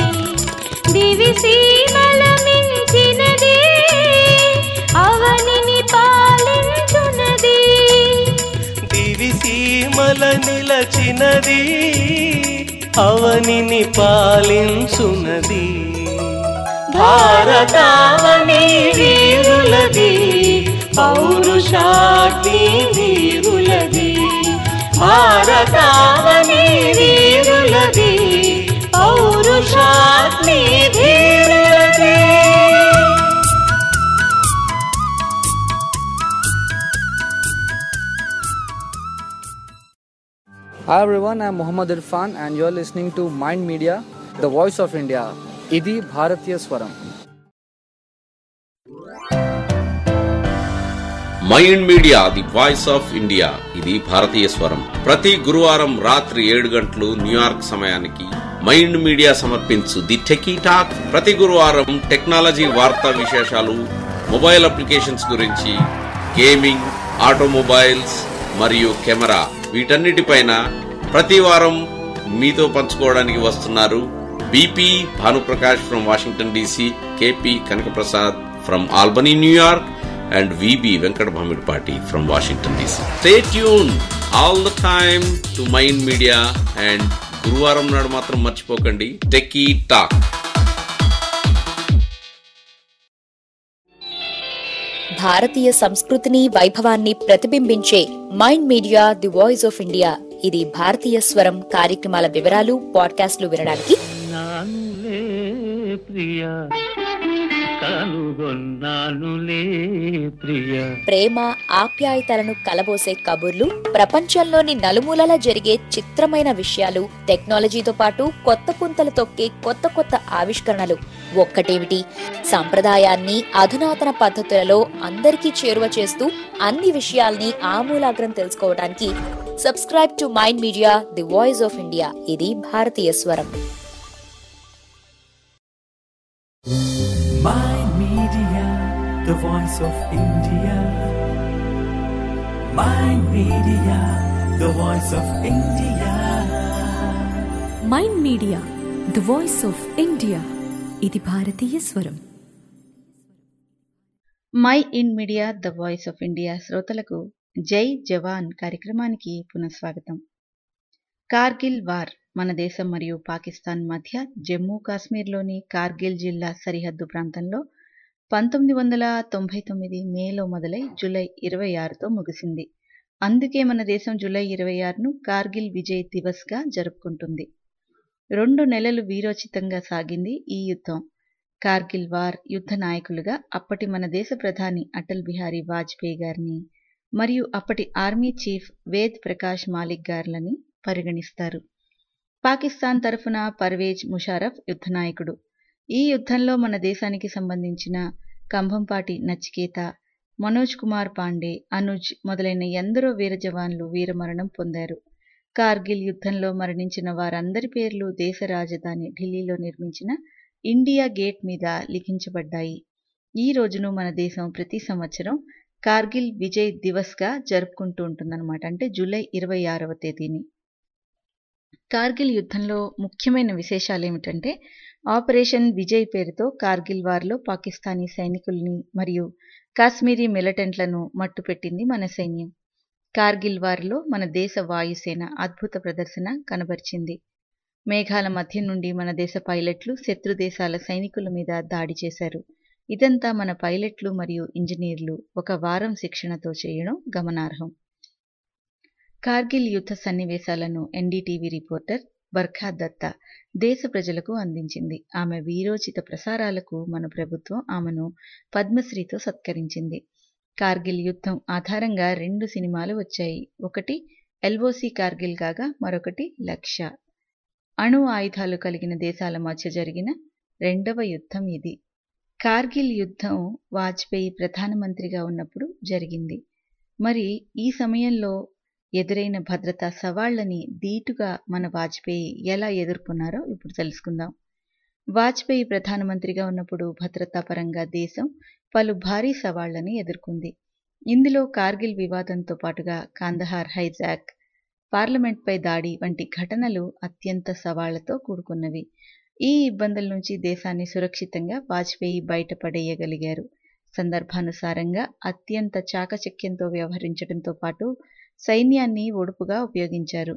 దివిసీమల మించినది, అవనిని పాలించునది. దివిసీమల నిలచినది, అవనిని పాలించునది. భారతావని వీరులది, పౌరుషాగ్ని ధీరులది, భారతావని వీరులది, పౌరుషాగ్ని ధీరులది. Hi everyone, I am Muhammad Irfan and you are listening to Mind Media, the voice of India. Idi Bharatiya Swaram. Mind Media the voice of India, ఇది భారతీయ స్వరం. ప్రతి గురువారం రాత్రి 7 గంటలు న్యూయార్క్ సమయానికి మైండ్ మీడియా సమర్పించు ది టెకీ టాక్. ప్రతి గురువారం టెక్నాలజీ వార్తా విశేషాలు, మొబైల్ అప్లికేషన్స్ గురించి, గేమింగ్, ఆటోమొబైల్స్ మరియు కెమెరా, వీటన్నిటిపైన ప్రతి వారం మీతో పంచుకోవడానికి వస్తున్నారు BP Bhanuprakash from Washington DC, KP Kanakaprasad from Albany new york, and VB Venkat Bhamidpati from Washington DC. Stay tuned all the time to Mind Media and గురువారం నాడు మాత్రం మర్చిపోకండి టెకీ టాక్. భారతీయ సంస్కృతిని వైభవాన్ని ప్రతిబింబించే Mind Media the voice of India. ఇది భారతీయ స్వరం కార్యక్రమాల వివరాలు, పాడ్కాస్ట్లు వినడానికి ప్రేమ ఆప్యాయతలను కలబోసే కబుర్లు, ప్రపంచంలోని నలుమూలల జరిగే చిత్రమైన విషయాలు, టెక్నాలజీతో పాటు కొత్త పుంతలు తొక్కే కొత్త కొత్త ఆవిష్కరణలు. ఒక్కటేమిటి, సంప్రదాయాన్ని అధునాతన పద్ధతులలో అందరికీ చేరువ చేస్తూ అన్ని విషయాల్ని ఆమూలాగ్రం తెలుసుకోవడానికి subscribe to Mind Media the voice of India. ఇది భారతీయ స్వరం. Mind Media, the voice of India. Mind Media, the voice of India. Mind Media the voice of India. ఇది భారతీయ స్వరం. Mind Media the voice of India శ్రోతలకు జై జవాన్ కార్యక్రమానికి పునఃస్వాగతం. కార్గిల్ వార్ మన దేశం మరియు పాకిస్తాన్ మధ్య జమ్మూ కాశ్మీర్లోని కార్గిల్ జిల్లా సరిహద్దు ప్రాంతంలో 1999 మేలో మొదలై జూలై 26తో ముగిసింది. అందుకే మన దేశం జూలై 26ను కార్గిల్ విజయ్ దివస్గా జరుపుకుంటుంది. 2 నెలలు వీరోచితంగా సాగింది ఈ యుద్ధం. కార్గిల్ వార్ యుద్ధ నాయకులుగా అప్పటి మన దేశ ప్రధాని అటల్ బిహారీ వాజ్పేయి గారిని మరియు అప్పటి ఆర్మీ చీఫ్ వేద్ ప్రకాష్ మాలిక్ గారులని పరిగణిస్తారు. పాకిస్తాన్ తరఫున పర్వేజ్ ముషారఫ్ యుద్ధనాయకుడు. ఈ యుద్ధంలో మన దేశానికి సంబంధించిన కంభంపాటి నచికేత, మనోజ్ కుమార్ పాండే, అనుజ్ మొదలైన ఎందరో వీర జవాన్లు వీరమరణం పొందారు. కార్గిల్ యుద్ధంలో మరణించిన వారందరి పేర్లు దేశ రాజధాని ఢిల్లీలో నిర్మించిన ఇండియా గేట్ మీద లిఖించబడ్డాయి. ఈ రోజును మన దేశం ప్రతి సంవత్సరం కార్గిల్ విజయ్ దివస్గా జరుపుకుంటూ ఉంటుందన్నమాట. అంటే జూలై 26వ తేదీని. కార్గిల్ యుద్ధంలో ముఖ్యమైన విశేషాలు ఏమిటంటే, ఆపరేషన్ విజయ్ పేరుతో కార్గిల్ వార్లో పాకిస్తానీ సైనికుల్ని మరియు కాశ్మీరీ మిలిటెంట్లను మట్టుపెట్టింది మన సైన్యం. కార్గిల్ వార్లో మన దేశ వాయుసేన అద్భుత ప్రదర్శన కనబరిచింది. మేఘాల మధ్య నుండి మన దేశ పైలట్లు శత్రు దేశాల సైనికుల మీద దాడి చేశారు. ఇదంతా మన పైలట్లు మరియు ఇంజనీర్లు ఒక వారం శిక్షణతో చేయడం గమనార్హం. కార్గిల్ యుద్ధ సన్నివేశాలను ఎన్డీటీవీ రిపోర్టర్ బర్ఖా దత్తా దేశ ప్రజలకు అందించింది. ఆమె వీరోచిత ప్రసారాలకు మన ప్రభుత్వం ఆమెను పద్మశ్రీతో సత్కరించింది. కార్గిల్ యుద్ధం ఆధారంగా 2 సినిమాలు వచ్చాయి. ఒకటి ఎల్ఓసి కార్గిల్ కాగా మరొకటి లక్ష్య. అణు ఆయుధాలు కలిగిన దేశాల మధ్య జరిగిన 2వ యుద్ధం ఇది. కార్గిల్ యుద్ధం వాజ్పేయి ప్రధానమంత్రిగా ఉన్నప్పుడు జరిగింది. మరి ఈ సమయంలో ఎదురైన భద్రతా సవాళ్లని ధీటుగా మన వాజ్పేయి ఎలా ఎదుర్కొన్నారో ఇప్పుడు తెలుసుకుందాం. వాజ్పేయి ప్రధానమంత్రిగా ఉన్నప్పుడు భద్రతా పరంగా దేశం పలు భారీ సవాళ్లని ఎదుర్కొంది. ఇందులో కార్గిల్ వివాదంతో పాటుగా కాందహార్ హైజాక్, పార్లమెంట్పై దాడి వంటి ఘటనలు అత్యంత సవాళ్లతో కూడుకున్నవి. ఈ ఇబ్బందుల నుంచి దేశాన్ని సురక్షితంగా వాజ్పేయి బయటపడేయగలిగారు. సందర్భానుసారంగా అత్యంత చాకచక్యంతో వ్యవహరించడంతో పాటు సైన్యాన్ని ఒడుపుగా ఉపయోగించారు.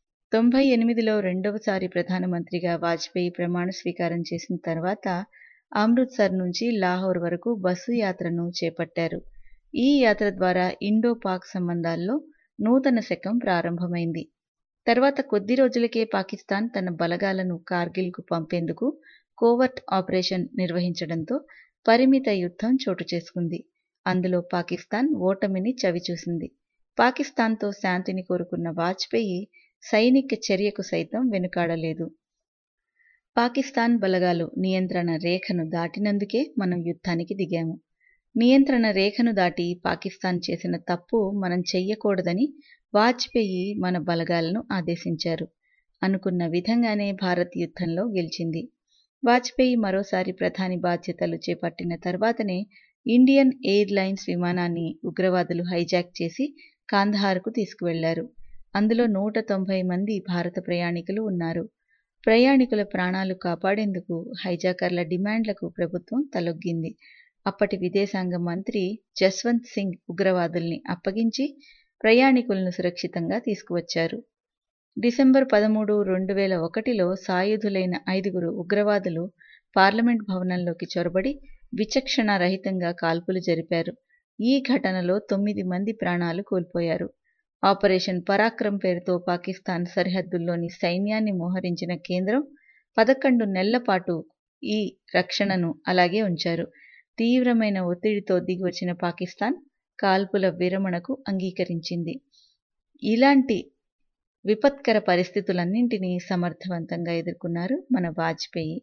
98లో రెండవసారి ప్రధానమంత్రిగా వాజ్పేయి ప్రమాణ స్వీకారం చేసిన తర్వాత అమృత్సర్ నుంచి లాహోర్ వరకు బస్సు యాత్రను చేపట్టారు. ఈ యాత్ర ద్వారా ఇండో పాక్ సంబంధాల్లో నూతన శకం ప్రారంభమైంది. తర్వాత కొద్ది రోజులకే పాకిస్తాన్ తన బలగాలను కార్గిల్కు పంపేందుకు కోవర్ట్ ఆపరేషన్ నిర్వహించడంతో పరిమిత యుద్ధం చోటు చేసుకుంది. అందులో పాకిస్తాన్ ఓటమిని చవిచూసింది. పాకిస్తాన్తో శాంతిని కోరుకున్న వాజ్పేయి సైనిక చర్యకు సైతం వెనుకాడలేదు. పాకిస్తాన్ బలగాలు నియంత్రణ రేఖను దాటినందుకే మనం యుద్ధానికి దిగాము. నియంత్రణ రేఖను దాటి పాకిస్తాన్ చేసిన తప్పు మనం చెయ్యకూడదని వాజ్పేయి మన బలగాలను ఆదేశించారు. అనుకున్న విధంగానే భారత్ యుద్ధంలో గెలిచింది. వాజ్పేయి మరోసారి ప్రధాని బాధ్యతలు చేపట్టిన తర్వాతనే ఇండియన్ ఎయిర్లైన్స్ విమానాన్ని ఉగ్రవాదులు హైజాక్ చేసి కాందహార్కు తీసుకువెళ్లారు. అందులో 190 మంది భారత ప్రయాణికులు ఉన్నారు. ప్రయాణికుల ప్రాణాలు కాపాడేందుకు హైజాకర్ల డిమాండ్లకు ప్రభుత్వం తలొగ్గింది. అప్పటి విదేశాంగ మంత్రి జస్వంత్ సింగ్ ఉగ్రవాదుల్ని అప్పగించి ప్రయాణికులను సురక్షితంగా తీసుకువచ్చారు. డిసెంబర్ 13, 2001లో సాయుధులైన 5 ఉగ్రవాదులు పార్లమెంట్ భవనంలోకి చొరబడి విచక్షణ రహితంగా కాల్పులు జరిపారు. ఈ ఘటనలో 9 మంది ప్రాణాలు కోల్పోయారు. ఆపరేషన్ పరాక్రమ్ పేరుతో పాకిస్తాన్ సరిహద్దుల్లోని సైన్యాన్ని మోహరించిన కేంద్రం 11 నెలల పాటు ఈ రక్షణను అలాగే ఉంచారు. తీవ్రమైన ఒత్తిడితో దిగివచ్చిన పాకిస్తాన్ కాల్పుల విరమణకు అంగీకరించింది. ఇలాంటి విపత్కర పరిస్థితులన్నింటినీ సమర్థవంతంగా ఎదుర్కొన్నారు మన వాజ్పేయి.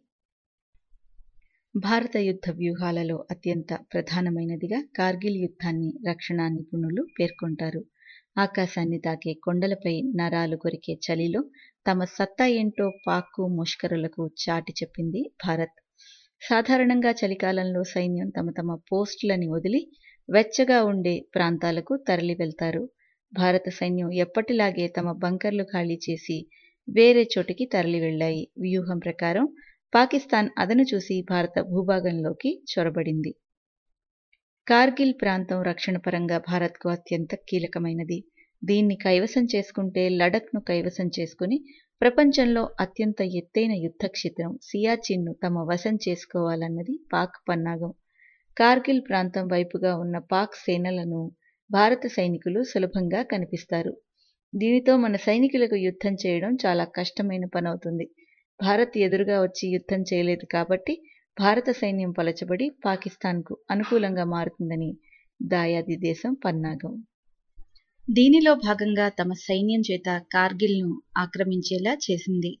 భారత యుద్ధ వ్యూహాలలో అత్యంత ప్రధానమైనదిగా కార్గిల్ యుద్ధాన్ని రక్షణా నిపుణులు పేర్కొంటారు. ఆకాశాన్ని తాకే కొండలపై నరాలు కొరికే చలిలో తమ సత్తా ఏంటో పాక్కు ముష్కరులకు చాటి చెప్పింది భారత్. సాధారణంగా చలికాలంలో సైన్యం తమ తమ పోస్టులని వదిలి వెచ్చగా ఉండే ప్రాంతాలకు తరలి వెళ్తారు. భారత సైన్యం ఎప్పటిలాగే తమ బంకర్లు ఖాళీ చేసి వేరే చోటికి తరలి వెళ్లాయి. వ్యూహం ప్రకారం పాకిస్తాన్ అదను చూసి భారత భూభాగంలోకి చొరబడింది. కార్గిల్ ప్రాంతం రక్షణ పరంగా భారత్కు అత్యంత కీలకమైనది. దీన్ని కైవసం చేసుకుంటే లడఖ్ను కైవసం చేసుకుని ప్రపంచంలో అత్యంత ఎత్తైన యుద్ధక్షేత్రం సియాచిన్ను తమ వశం చేసుకోవాలన్నది పాక్ పన్నాగం. కార్గిల్ ప్రాంతం వైపుగా ఉన్న పాక్ సేనలను భారత సైనికులు సులభంగా కనిపిస్తారు. దీనితో మన సైనికులకు యుద్ధం చేయడం చాలా కష్టమైన పనవుతుంది. భారత్ ఎదురుగా వచ్చి యుద్ధం చేయలేదు కాబట్టి భారత సైన్యం పలచబడి పాకిస్తాన్కు అనుకూలంగా మారుతుందని దాయాది దేశం పన్నాగం. దీనిలో భాగంగా తమ సైన్యం చేత కార్గిల్ను ఆక్రమించేలా చేసింది.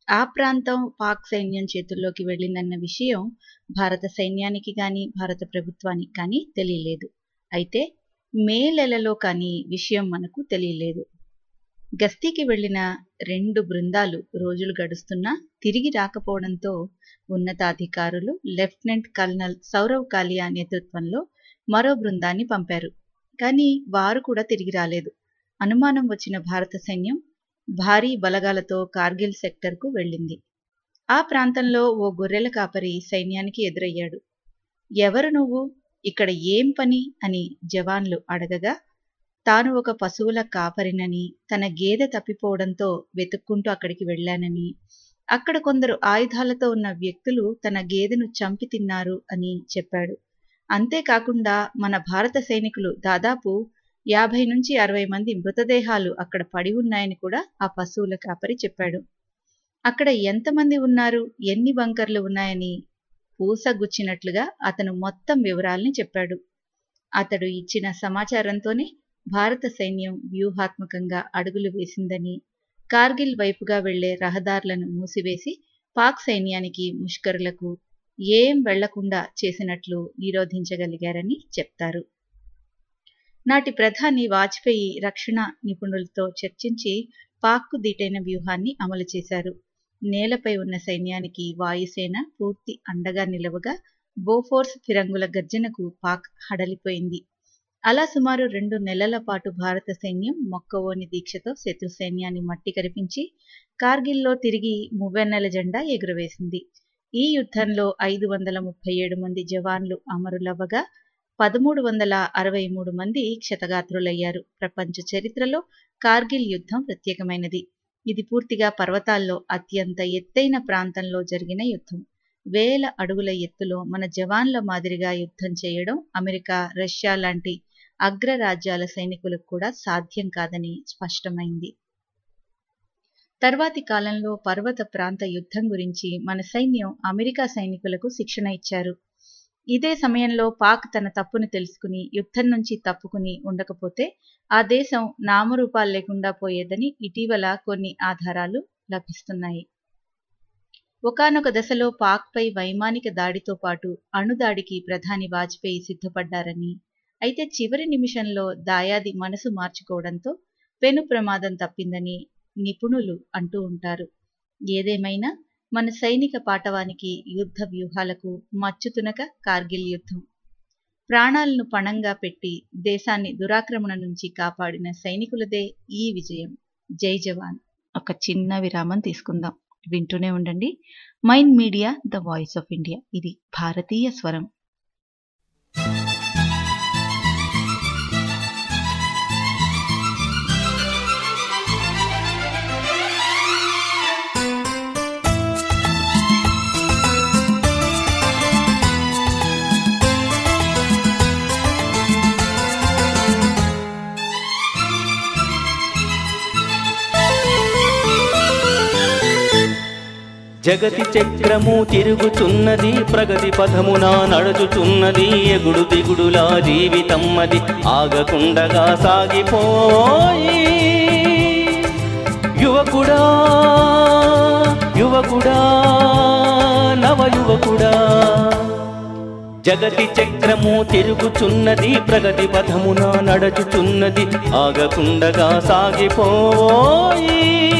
ఆ ప్రాంతం పాక్ సైన్యం చేతుల్లోకి వెళ్ళిందన్న విషయం భారత సైన్యానికి కానీ భారత ప్రభుత్వానికి కానీ తెలియలేదు. అయితే మే నెలలో కానీ విషయం మనకు తెలియలేదు. గస్తీకి వెళ్లిన 2 బృందాలు రోజులు గడుస్తున్నా తిరిగి రాకపోవడంతో ఉన్నతాధికారులు లెఫ్టినెంట్ కల్నల్ సౌరవ్ కాలియా నేతృత్వంలో మరో బృందాన్ని పంపారు. కానీ వారు కూడా తిరిగి రాలేదు. అనుమానం వచ్చిన భారత సైన్యం భారీ బలగాలతో కార్గిల్ సెక్టర్కు వెళ్ళింది. ఆ ప్రాంతంలో ఓ గొర్రెల కాపరి సైన్యానికి ఎదురయ్యాడు. ఎవరు నువ్వు, ఇక్కడ ఏం పని అని జవాన్లు అడగగా తాను ఒక పశువుల కాపరినని, తన గేదె తప్పిపోవడంతో వెతుక్కుంటూ అక్కడికి వెళ్లానని, అక్కడ కొందరు ఆయుధాలతో ఉన్న వ్యక్తులు తన గేదెను చంపి తిన్నారు అని చెప్పాడు. అంతేకాకుండా మన భారత సైనికులు దాదాపు 50 నుంచి 60 మంది మృతదేహాలు అక్కడ పడి ఉన్నాయని కూడా ఆ పశువుల కాపరి చెప్పాడు. అక్కడ ఎంతమంది ఉన్నారు, ఎన్ని బంకర్లు ఉన్నాయని పూసగుచ్చినట్లుగా అతను మొత్తం వివరాల్ని చెప్పాడు. అతడు ఇచ్చిన సమాచారంతోనే భారత సైన్యం వ్యూహాత్మకంగా అడుగులు వేసిందని, కార్గిల్ వైపుగా వెళ్లే రహదారులను మూసివేసి పాక్ సైన్యానికి ముష్కరులకు ఏం వెళ్లకుండా చేసినట్లు నిరోధించగలిగారని చెప్తారు. నాటి ప్రధాని వాజ్పేయి రక్షణ నిపుణులతో చర్చించి పాక్కు దీటైన వ్యూహాన్ని అమలు చేశారు. నేలపై ఉన్న సైన్యానికి వాయుసేన పూర్తి అండగా నిలవగా బోఫోర్స్ ఫిరంగుల గర్జనకు పాక్ హడలిపోయింది. అలా సుమారు 2 నెలల పాటు భారత సైన్యం మొక్కవోని దీక్షతో శత్రు సైన్యాన్ని మట్టి కరిపించి కార్గిల్లో తిరిగి మువ్వెన్నెల జెండా ఎగురవేసింది. ఈ యుద్ధంలో 537 మంది జవాన్లు అమరులవ్వగా 1363 మంది క్షతగాత్రులయ్యారు. ప్రపంచ చరిత్రలో కార్గిల్ యుద్ధం ప్రత్యేకమైనది. ఇది పూర్తిగా పర్వతాల్లో అత్యంత ఎత్తైన ప్రాంతంలో జరిగిన యుద్ధం. 1000 అడుగుల ఎత్తులో మన జవాన్ల మాదిరిగా యుద్ధం చేయడం అమెరికా, రష్యా లాంటి అగ్రరాజ్యాల సైనికులకు కూడా సాధ్యం కాదని స్పష్టమైంది. తర్వాతి కాలంలో పర్వత ప్రాంత యుద్ధం గురించి మన సైన్యం అమెరికా సైనికులకు శిక్షణ ఇచ్చారు. ఇదే సమయంలో పాక్ తన తప్పును తెలుసుకుని యుద్ధం నుంచి తప్పుకుని ఉండకపోతే ఆ దేశం నామరూపాలు లేకుండా పోయేదని ఇటీవల కొన్ని ఆధారాలు లభిస్తున్నాయి. ఒకానొక దశలో పాక్పై వైమానిక దాడితో పాటు అణుదాడికి ప్రధాని వాజ్పేయి సిద్ధపడ్డారని, అయితే చివరి నిమిషంలో దాయాది మనసు మార్చుకోవడంతో పెను ప్రమాదం తప్పిందని నిపుణులు అంటూ ఉంటారు. ఏదేమైనా మన సైనిక పాటవానికి, యుద్ధ వ్యూహాలకు మచ్చుతునక కార్గిల్ యుద్ధం. ప్రాణాలను పణంగా పెట్టి దేశాన్ని దురాక్రమణ నుంచి కాపాడిన సైనికులదే ఈ విజయం. జై జవాన్. ఒక చిన్న విరామం తీసుకుందాం. వింటూనే ఉండండి Mind Media, the voice of India. ఇది భారతీయ స్వరం. జగతి చక్రము తిరుగుచున్నది, ప్రగతి పథమున నడుచుచున్నది. ఎగుడు దిగుడులా జీవితమ్మది ఆగకుండగా సాగిపోయి. యువకుడా యువకుడా నవయువకుడా, జగతి చక్రము తిరుగుచున్నది, ప్రగతి పథమున నడుచుచున్నది ఆగకుండగా సాగిపోయి.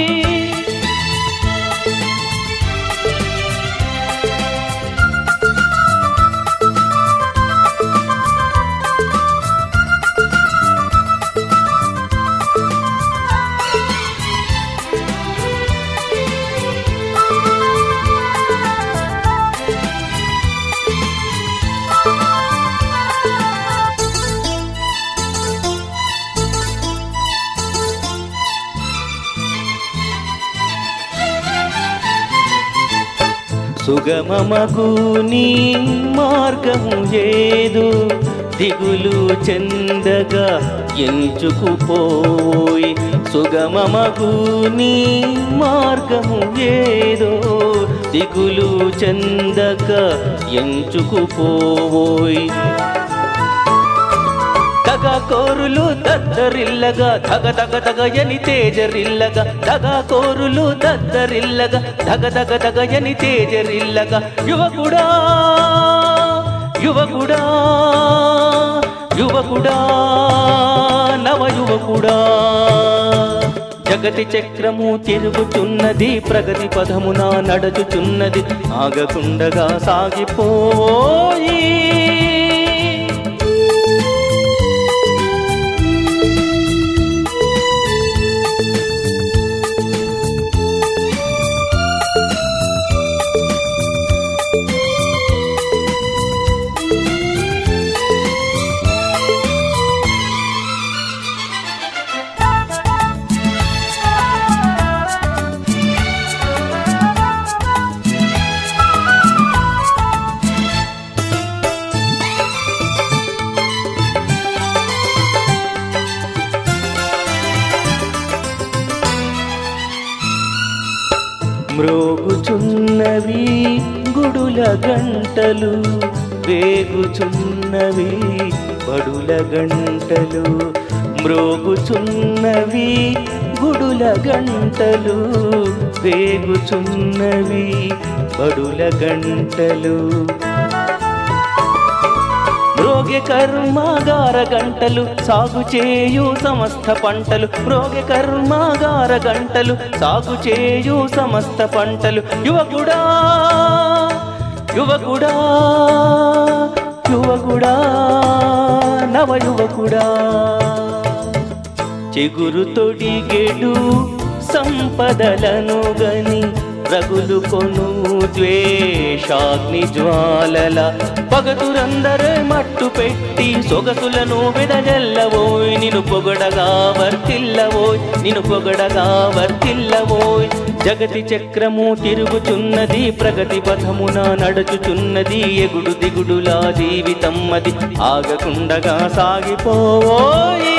సుగమమగు నీ మార్గము ఏదు, దిగులు చెందగా ఎంచుకుపోయి. సుగమమగు నీ మార్గము ఏదో, దిగులు చెందగా ఎంచుకుపోయి. దగా కోరులు దద్దరిల్లగా ధగ ధగ ధగయని తేజరిల్లగా దగా కోరులు దద్దరిల్లగా ధగ ధగ ధగయని తేజరిల్లగా యువకుడా యువకుడా యువకుడా నవయువకుడా జగతి చక్రము తిరుగుచున్నది ప్రగతి పదమున నడుచుచున్నది ఆగకుండగా సాగిపోయి మ్రోగుచున్నవి గుడుల గంటలు వేగుచున్నవి బడుల గంటలు మ్రోగుచున్నవి గుడుల గంటలు వేగుచున్నవి బడుల గంటలు మ్రోగె కర్మాగార గంటలు సాగు చేయు సమస్త పంటలు మ్రోగె కర్మాగార గంటలు సాగు చేయు సమస్త పంటలు యువకుడా యువకుడా యువకుడా నవయువకుడా చిగురు తొడిగెడు సంపదలను గని రగులు కొను ద్వేషాగ్ని జ్వాలల పగతురందరే మట్టు పెట్టి సొగసులను విడజల్లవోయ్ నిను పొగడగా వర్తిల్లవోయ్ నిను పొగడగా వర్తిల్లవోయ్ జగతి చక్రము తిరుగుచున్నది ప్రగతి పథమున నడుచుచున్నది ఎగుడు దిగుడులా జీవితం అది ఆగకుండగా సాగిపోయి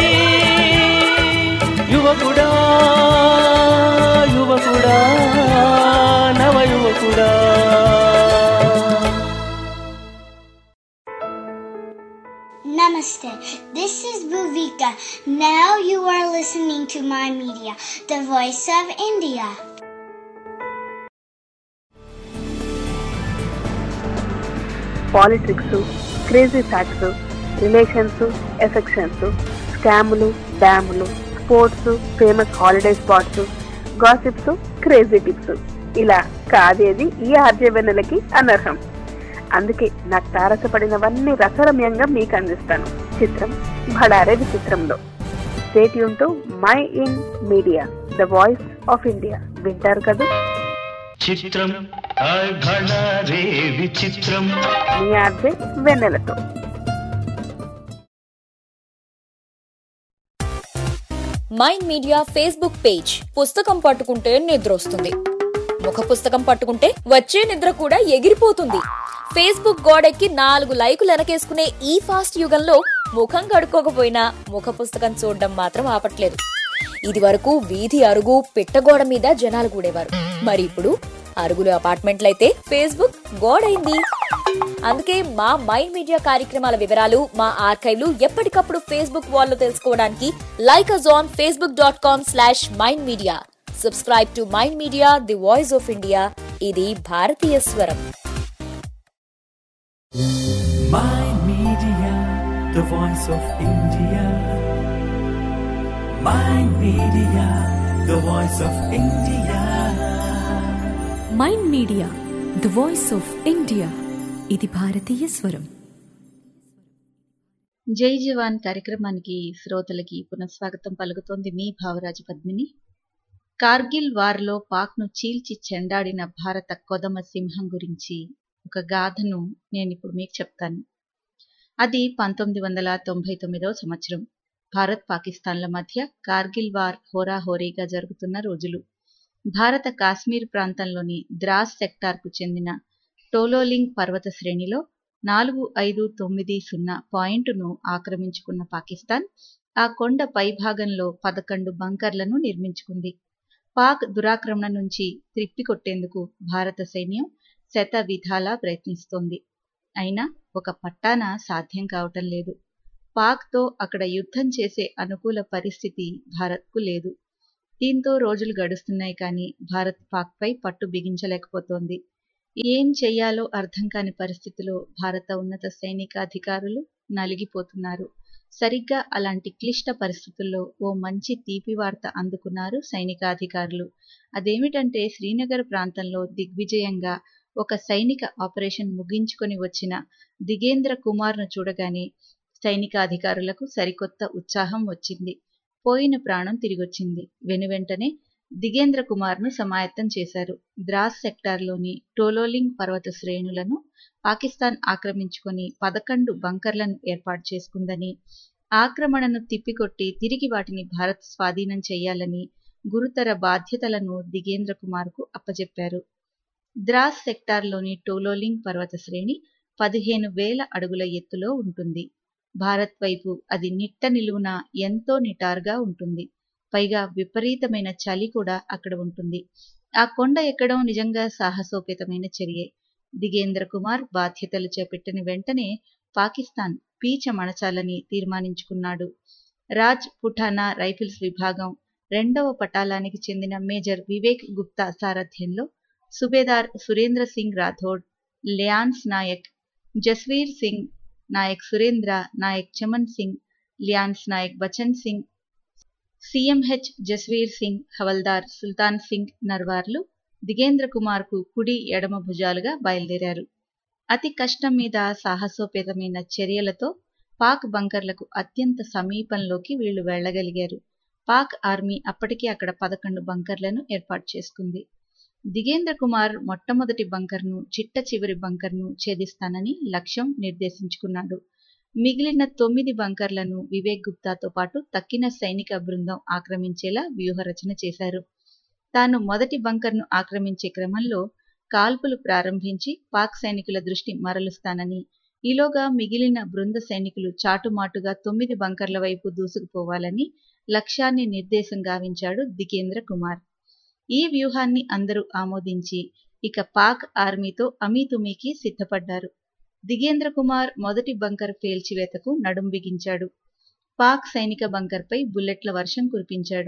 యువకుడా యువకుడా నవయువకుడా Namaste. This is Bhuvika. Now you are listening to My Media, the voice of India. Politics, crazy facts, relations, affections, స్కాములు, డ్యాములు, sports, famous holiday spots, gossips, crazy tips, ఇలా కాదేది ఈ ఆర్జవెన్నెలకి అనర్హం. అందుకే నాకు తారసపడినవన్నీ రసరమ్యంగా మీకు అందిస్తాను. చిత్రం భడారే విచిత్రంలో. Stay tune to Mind Media, the voice of India. వింటారు కదా? చిత్రం భడారే విచిత్రం మీ ఆర్జే వెన్నెలతో. Mind Media Facebook page. పుస్తకం పట్టుకుంటే నిద్రొస్తుంది, ముఖ పుస్తకం పట్టుకుంటే వచ్చే నిద్ర కూడా ఎగిరిపోతుంది. ఫేస్బుక్ గోడెక్కి 4 లైకులు వెనకేసుకునే ఈ ఫాస్ట్ యుగంలో ముఖం కడుక్కోకపోయినా ముఖ పుస్తకం చూడడం మాత్రం ఆపట్లేదు. ఇది వరకు వీధి అరుగు పిట్టగోడ మీద జనాలు కూడేవారు. మరి ఇప్పుడు అరుగులు అపార్ట్మెంట్లయితే ఫేస్బుక్ గోడైంది. అందుకే మా మైండ్ మీడియా కార్యక్రమాల వివరాలు, మా ఆర్కైవ్లు ఎప్పటికప్పుడు ఫేస్బుక్ వాల్లో తెలుసుకోవడానికి like us on facebook.com/mindmedia. Subscribe to Mind Media, the voice of India. ఇది భారతీయ స్వరం. Mind Media, the voice of India. Mind Media, the voice of India. Mind Media, the voice of India. ఇది భారతీయ స్వరం. జై జవాన్ కార్యక్రమానికి శ్రోతలకి పునఃస్వాగతం పలుకుతోంది మీ భావరాజు పద్మిని. కార్గిల్ వార్లో పాక్ను చీల్చి చెండాడిన భారత కొదమ సింహం గురించి ఒక గాథను నేనిప్పుడు మీకు చెప్తాను. అది 1999వ సంవత్సరం. భారత్ పాకిస్తాన్ల మధ్య కార్గిల్ వార్ హోరాహోరీగా జరుగుతున్న రోజులు. భారత కాశ్మీర్ ప్రాంతంలోని ద్రాస్ సెక్టార్కు చెందిన టోలోలింగ్ పర్వత శ్రేణిలో 4590 పాయింట్ను ఆక్రమించుకున్న పాకిస్తాన్ ఆ కొండ పైభాగంలో 11 బంకర్లను నిర్మించుకుంది. పాక్ దురాక్రమణ నుంచి త్రిప్పికొట్టేందుకు భారత సైన్యం శత విధాలా ప్రయత్నిస్తోంది. అయినా ఒక పట్టాన సాధ్యం కావటం లేదు. పాక్తో అక్కడ యుద్ధం చేసే అనుకూల పరిస్థితి భారత్కు లేదు. దీంతో రోజులు గడుస్తున్నాయి కానీ భారత్ పాక్పై పట్టు బిగించలేకపోతోంది. ఏం చెయ్యాలో అర్థం కాని పరిస్థితిలో భారత ఉన్నత సైనికాధికారులు నలిగిపోతున్నారు. సరిగ్గా అలాంటి క్లిష్ట పరిస్థితుల్లో ఓ మంచి తీపి వార్త అందుకున్నారు సైనికాధికారులు. అదేమిటంటే శ్రీనగర్ ప్రాంతంలో దిగ్విజయంగా ఒక సైనిక ఆపరేషన్ ముగించుకొని వచ్చిన దిగేంద్ర కుమార్ను చూడగానే సైనికాధికారులకు సరికొత్త ఉత్సాహం వచ్చింది. పోయిన ప్రాణం తిరిగొచ్చింది. వెనువెంటనే దిగేంద్ర కుమార్ను సమాయత్తం చేశారు. ద్రాస్ సెక్టార్లోని టోలోలింగ్ పర్వత శ్రేణులను పాకిస్తాన్ ఆక్రమించుకొని 11 బంకర్లను ఏర్పాటు చేసుకుందని, ఆక్రమణను తిప్పికొట్టి తిరిగి వాటిని భారత్ స్వాధీనం చేయాలని గురుతర బాధ్యతలను దిగేంద్ర కుమార్కు అప్పచెప్పారు. ద్రాస్ సెక్టార్లోని టోలోలింగ్ పర్వత శ్రేణి 15,000 అడుగుల ఎత్తులో ఉంటుంది. భారత్ వైపు అది నిట్ట నిలువున ఎంతో నిటారుగా ఉంటుంది. పైగా విపరీతమైన చలి కూడా అక్కడ ఉంటుంది. ఆ కొండ ఎక్కడం నిజంగా సాహసోపేతమైన చర్యే. దిగేంద్ర కుమార్ బాధ్యతలు చేపట్టిన వెంటనే పాకిస్తాన్ పీచ మణచాలని తీర్మానించుకున్నాడు. రాజ్ పుఠానా రైఫిల్స్ విభాగం 2వ పటాలానికి చెందిన మేజర్ వివేక్ గుప్తా సారథ్యంలో subedar Surendra Singh Rathore, lance Naik Jasvir Singh, Naik Surendra, Naik Chaman Singh, lance Naik Bachan Singh, CMH Jasvir Singh, Havildar Sultan Singh నర్వార్లు దిగేంద్ర కుమార్కు కుడి ఎడమ భుజాలుగా బయలుదేరారు. అతి కష్టం మీద సాహసోపేతమైన చర్యలతో పాక్ బంకర్లకు అత్యంత సమీపంలోకి వీళ్లు వెళ్లగలిగారు. పాక్ ఆర్మీ అప్పటికే అక్కడ 11 బంకర్లను ఏర్పాటు చేసుకుంది. దిగేంద్ర కుమార్ మొట్టమొదటి బంకర్ను, చిట్ట చివరి బంకర్ను ఛేదిస్తానని లక్ష్యం నిర్దేశించుకున్నాడు. మిగిలిన 9 బంకర్లను వివేక్ గుప్తాతో పాటు తక్కిన సైనిక బృందం ఆక్రమించేలా వ్యూహరచన చేశారు. తాను మొదటి బంకర్ను ఆక్రమించే క్రమంలో కాల్పులు ప్రారంభించి పాక్ సైనికుల దృష్టి మరలుస్తానని, ఈలోగా మిగిలిన బృంద సైనికులు చాటుమాటుగా 9 బంకర్ల వైపు దూసుకుపోవాలని లక్ష్యాన్ని నిర్దేశం గావించాడు దిగేంద్ర కుమార్. ఈ వ్యూహాన్ని అందరూ ఆమోదించి ఇక పాక్ ఆర్మీతో అమీతుమీకి సిద్ధపడ్డారు. దిగేంద్ర కుమార్ మొదటి బంకర్ పేల్చివేతకు నడుం బిగించాడు. పాక్ సైనిక బంకర్పై బుల్లెట్ల వర్షం కురిపించాడు.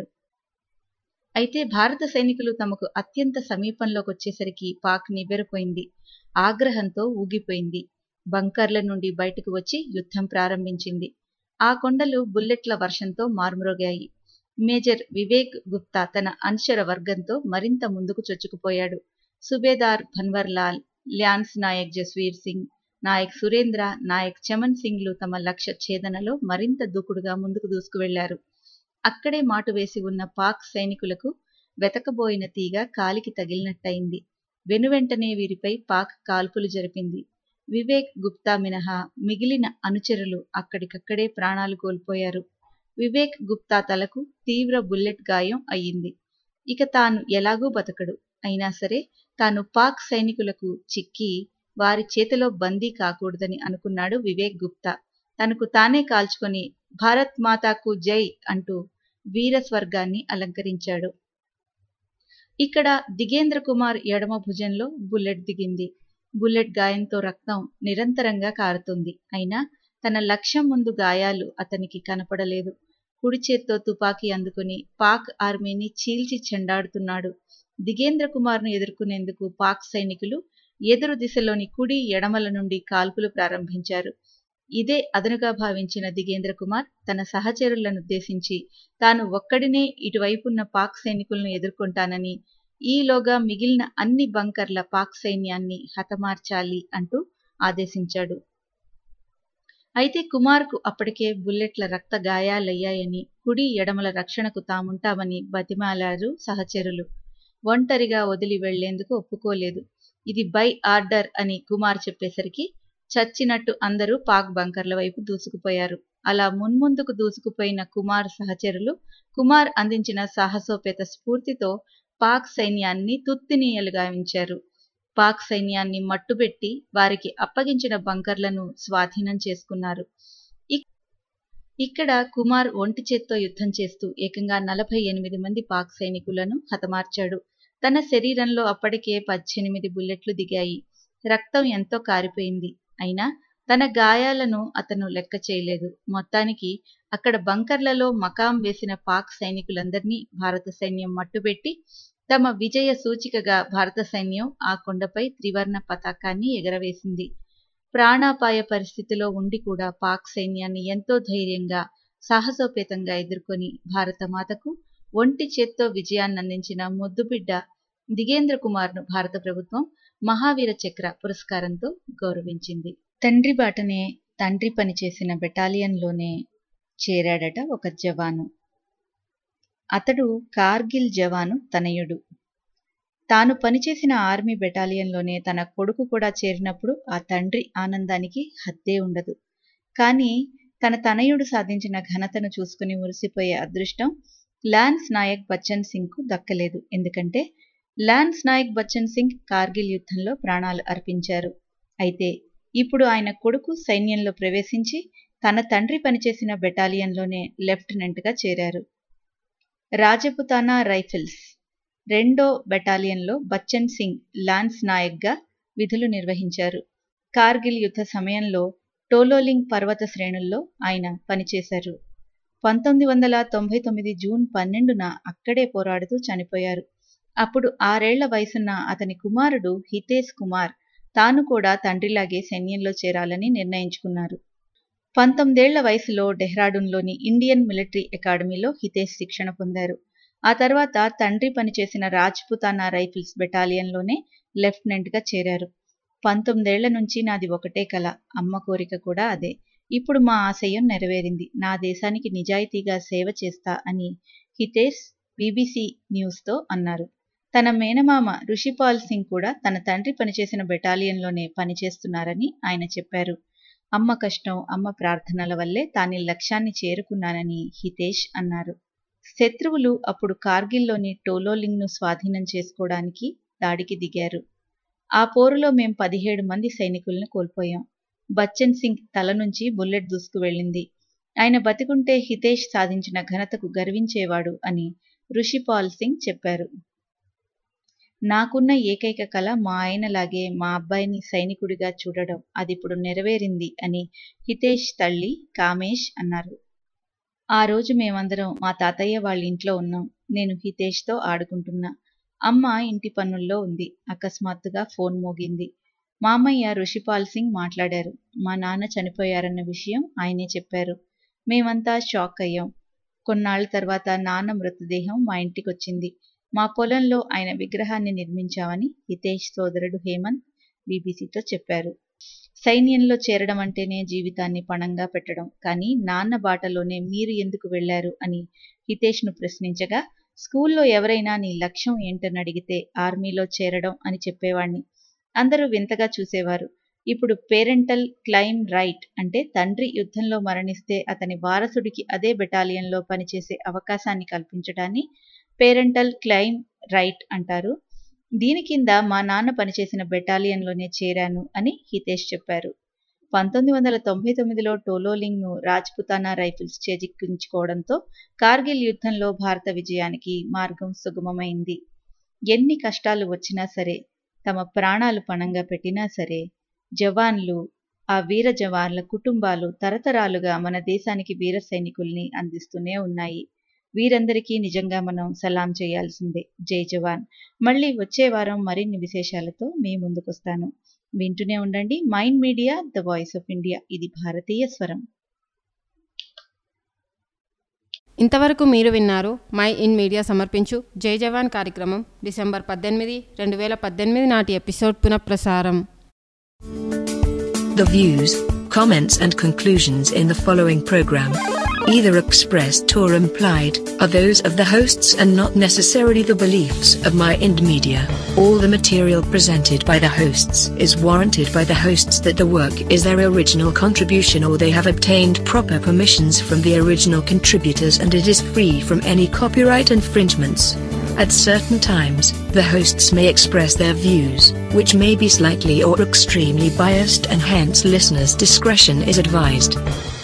అయితే భారత సైనికులు తమకు అత్యంత సమీపంలోకొచ్చేసరికి పాక్ నివ్వెరపోయింది. ఆగ్రహంతో ఊగిపోయింది. బంకర్ల నుండి బయటకు వచ్చి యుద్ధం ప్రారంభించింది. ఆ కొండలు బుల్లెట్ల వర్షంతో మార్మరోగాయి. మేజర్ వివేక్ గుప్తా తన అనుచర వర్గంతో మరింత ముందుకు చొచ్చుకుపోయాడు. సుబేదార్ భన్వర్లాల్, ల్యాన్స్ నాయక్ జస్వీర్ సింగ్, నాయక్ సురేంద్ర, నాయక్ చమన్ సింగ్లు తమ లక్ష్య ఛేదనలో మరింత దూకుడుగా ముందుకు దూసుకువెళ్లారు. అక్కడే మాటు వేసి ఉన్న పాక్ సైనికులకు వెతకబోయిన తీగ కాలికి తగిలినట్టయింది. వెనువెంటనే వీరిపై పాక్ కాల్పులు జరిపింది. వివేక్ గుప్తా మినహా మిగిలిన అనుచరులు అక్కడికక్కడే ప్రాణాలు కోల్పోయారు. వివేక్ గుప్తా తలకు తీవ్ర బుల్లెట్ గాయం అయ్యింది. ఇక తాను ఎలాగూ బతకడు. అయినా సరే తాను పాక్ సైనికులకు చిక్కి వారి చేతిలో బందీ కాకూడదని అనుకున్నాడు వివేక్ గుప్తా. తనకు తానే కాల్చుకొని భారత్ మాతాకు జై అంటూ వీరస్వర్గాన్ని అలంకరించాడు. ఇక్కడ దిగేంద్ర కుమార్ ఎడమ భుజంలో బుల్లెట్ దిగింది. బుల్లెట్ గాయంతో రక్తం నిరంతరంగా కారుతుంది. అయినా తన లక్ష్యం ముందు గాయాలు అతనికి కనపడలేదు. కుడి చేత్తో తుపాకీ అందుకుని పాక్ ఆర్మీని చీల్చి చెండాడుతున్నాడు. దిగేంద్ర కుమార్ను ఎదుర్కొనేందుకు పాక్ సైనికులు ఎదురు దిశలోని కుడి ఎడమల నుండి కాల్పులు ప్రారంభించారు. ఇదే అదనుగా భావించిన దిగేంద్ర కుమార్ తన సహచరులనుద్దేశించి తాను ఒక్కడినే ఇటువైపున్న పాక్ సైనికులను ఎదుర్కొంటానని, ఈలోగా మిగిలిన అన్ని బంకర్ల పాక్ సైన్యాన్ని హతమార్చాలి అంటూ ఆదేశించాడు. అయితే కుమార్కు అప్పటికే బుల్లెట్ల రక్త గాయాలయ్యాయని, కుడి ఎడమల రక్షణకు తాముంటామని బతిమాలారు సహచరులు. ఒంటరిగా వదిలి వెళ్లేందుకు ఒప్పుకోలేదు. ఇది బై ఆర్డర్ అని కుమార్ చెప్పేసరికి చచ్చినట్టు అందరూ పాక్ బంకర్ల వైపు దూసుకుపోయారు. అలా మున్ముందుకు దూసుకుపోయిన కుమార్ సహచరులు కుమార్ అందించిన సాహసోపేత స్ఫూర్తితో పాక్ సైన్యాన్ని తుత్తినీయలు గావించారు. పాక్ సైన్యాన్ని మట్టుబెట్టి వారికి అప్పగించిన బంకర్లను స్వాధీనం చేసుకున్నారు. ఇక్కడ కుమార్ ఒంటి చేత్తో యుద్ధం చేస్తూ ఏకంగా 48 మంది పాక్ సైనికులను హతమార్చాడు. తన శరీరంలో అప్పటికే 18 బుల్లెట్లు దిగాయి. రక్తం ఎంతో కారిపోయింది. అయినా తన గాయాలను అతను లెక్క చేయలేదు. మొత్తానికి అక్కడ బంకర్లలో మకాం వేసిన పాక్ సైనికులందరినీ భారత సైన్యం మట్టుబెట్టి తమ విజయ సూచికగా భారత సైన్యం ఆ కొండపై త్రివర్ణ పతాకాన్ని ఎగరవేసింది. ప్రాణాపాయ పరిస్థితిలో ఉండి కూడా పాక్ సైన్యాన్ని ఎంతో ధైర్యంగా సాహసోపేతంగా ఎదుర్కొని భారతమాతకు ఒంటి చేత్తో విజయాన్నందించిన ముద్దుబిడ్డ దిగేంద్ర కుమార్ను భారత ప్రభుత్వం మహావీర చక్ర పురస్కారంతో గౌరవించింది. తండ్రి బాటనే తండ్రి పనిచేసిన బెటాలియన్లోనే చేరాడట ఒక జవాను. అతడు కార్గిల్ జవాను తనయుడు. తాను పనిచేసిన ఆర్మీ బెటాలియన్లోనే తన కొడుకు కూడా చేరినప్పుడు ఆ తండ్రి ఆనందానికి హద్దే ఉండదు. కానీ తన తనయుడు సాధించిన ఘనతను చూసుకుని మురిసిపోయే అదృష్టం లాన్స్ నాయక్ బచ్చన్ సింగ్కు దక్కలేదు. ఎందుకంటే లాన్స్ నాయక్ బచ్చన్ సింగ్ కార్గిల్ యుద్ధంలో ప్రాణాలు అర్పించారు. అయితే ఇప్పుడు ఆయన కొడుకు సైన్యంలో ప్రవేశించి తన తండ్రి పనిచేసిన బెటాలియన్లోనే లెఫ్టినెంట్గా చేరారు. రాజపుతానా రైఫిల్స్ 2వ బెటాలియన్లో బచ్చన్ సింగ్ లాన్స్ నాయక్గా విధులు నిర్వహించారు. కార్గిల్ యుద్ధ సమయంలో టోలోలింగ్ పర్వత శ్రేణుల్లో ఆయన పనిచేశారు. 1999 జూన్ 12న అక్కడే పోరాడుతూ చనిపోయారు. అప్పుడు 6 ఏళ్ల వయసున్న అతని కుమారుడు హితేష్ కుమార్ తాను కూడా తండ్రిలాగే సైన్యంలో చేరాలని నిర్ణయించుకున్నారు. 19 ఏళ్ల వయసులో డెహ్రాడూన్లోని ఇండియన్ మిలిటరీ అకాడమీలో హితేష్ శిక్షణ పొందారు. ఆ తర్వాత తండ్రి పనిచేసిన రాజ్పుతానా రైఫిల్స్ బెటాలియన్లోనే లెఫ్టినెంట్గా చేరారు. 19 ఏళ్ల నుంచి నాది ఒకటే కల, అమ్మ కోరిక కూడా అదే. ఇప్పుడు మా ఆశయం నెరవేరింది. నా దేశానికి నిజాయితీగా సేవ చేస్తా అని హితేష్ బీబీసీ న్యూస్తో అన్నారు. తన మేనమామ రుషిపాల్ సింగ్ కూడా తన తండ్రి పనిచేసిన బెటాలియన్లోనే పనిచేస్తున్నారని ఆయన చెప్పారు. అమ్మ కష్టం, అమ్మ ప్రార్థనల వల్లే తాని లక్ష్యాన్ని చేరుకున్నానని హితేష్ అన్నారు. శత్రువులు అప్పుడు కార్గిల్లోని టోలోలింగ్ను స్వాధీనం చేసుకోవడానికి దాడికి దిగారు. ఆ పోరులో మేం 17 మంది సైనికులను కోల్పోయాం. బచ్చన్ సింగ్ తల నుంచి బుల్లెట్ దూసుకు వెళ్ళింది. ఆయన బతికుంటే హితేష్ సాధించిన ఘనతకు గర్వించేవాడు అని రుషిపాల్ సింగ్ చెప్పారు. నాకున్న ఏకైక కల మా ఆయనలాగే మా అబ్బాయిని సైనికుడిగా చూడడం, అదిప్పుడు నెరవేరింది అని హితేష్ తల్లి కామేష్ అన్నారు. ఆ రోజు మేమందరం మా తాతయ్య వాళ్ళ ఇంట్లో ఉన్నాం. నేను హితేష్తో ఆడుకుంటున్నా. అమ్మ ఇంటి పనుల్లో ఉంది. అకస్మాత్తుగా ఫోన్ మోగింది. మామయ్య రుషిపాల్ సింగ్ మాట్లాడారు. మా నాన్న చనిపోయారన్న విషయం ఆయనే చెప్పారు. మేమంతా షాక్ అయ్యాం. కొన్నాళ్ల తర్వాత నాన్న మృతదేహం మా ఇంటికొచ్చింది. మా పొలంలో ఆయన విగ్రహాన్ని నిర్మించామని హితేష్ సోదరుడు హేమంత్ బీబీసీతో చెప్పారు. సైన్యంలో చేరడం అంటేనే జీవితాన్ని పణంగా పెట్టడం, కానీ నాన్న బాటలోనే మీరు ఎందుకు వెళ్లారు అని హితేష్ను ప్రశ్నించగా, స్కూల్లో ఎవరైనా నీ లక్ష్యం ఏంటని అడిగితే ఆర్మీలో చేరడం అని చెప్పేవాణ్ణి. అందరూ వింతగా చూసేవారు. ఇప్పుడు పేరెంటల్ క్లెయిమ్ రైట్ అంటే తండ్రి యుద్ధంలో మరణిస్తే అతని వారసుడికి అదే బెటాలియన్లో పనిచేసే అవకాశాన్ని కల్పించడాన్ని పేరెంటల్ క్లెయిమ్ రైట్ అంటారు. దీని కింద మా నాన్న పనిచేసిన బెటాలియన్లోనే చేరాను అని హితేష్ చెప్పారు. 1999లో టోలోలింగ్ను రాజ్పుతానా రైఫిల్స్ చేజిక్కించుకోవడంతో కార్గిల్ యుద్ధంలో భారత విజయానికి మార్గం సుగమమైంది. ఎన్ని కష్టాలు వచ్చినా సరే, తమ ప్రాణాలు పణంగా పెట్టినా సరే, జవాన్లు, ఆ వీర జవాన్ల కుటుంబాలు తరతరాలుగా మన దేశానికి వీర సైనికుల్ని అందిస్తూనే ఉన్నాయి. వీరందరికీ నిజంగా మనం సలాం చేయాల్సిందే. జై జవాన్. మళ్ళీ వచ్చే వారం మరిన్ని విశేషాలతో మీ ముందుకొస్తాను. వింటూనే ఉండండి Mind Media, the voice of India. ఇది భారతీయ స్వరం. ఇంతవరకు మీరు విన్నారు మై ఇన్ మీడియా సమర్పించు జై జవాన్ కార్యక్రమం డిసెంబర్ 18, 2018 నాటి ఎపిసోడ్ పునఃప్రసారం. The views, comments and conclusions in the following program, either expressed or implied, are those of the hosts and not necessarily the beliefs of Mind Media. All the material presented by the hosts is warranted by the hosts that the work is their original contribution or they have obtained proper permissions from the original contributors and it is free from any copyright infringements. At certain times, the hosts may express their views, which may be slightly or extremely biased and hence listeners' discretion is advised.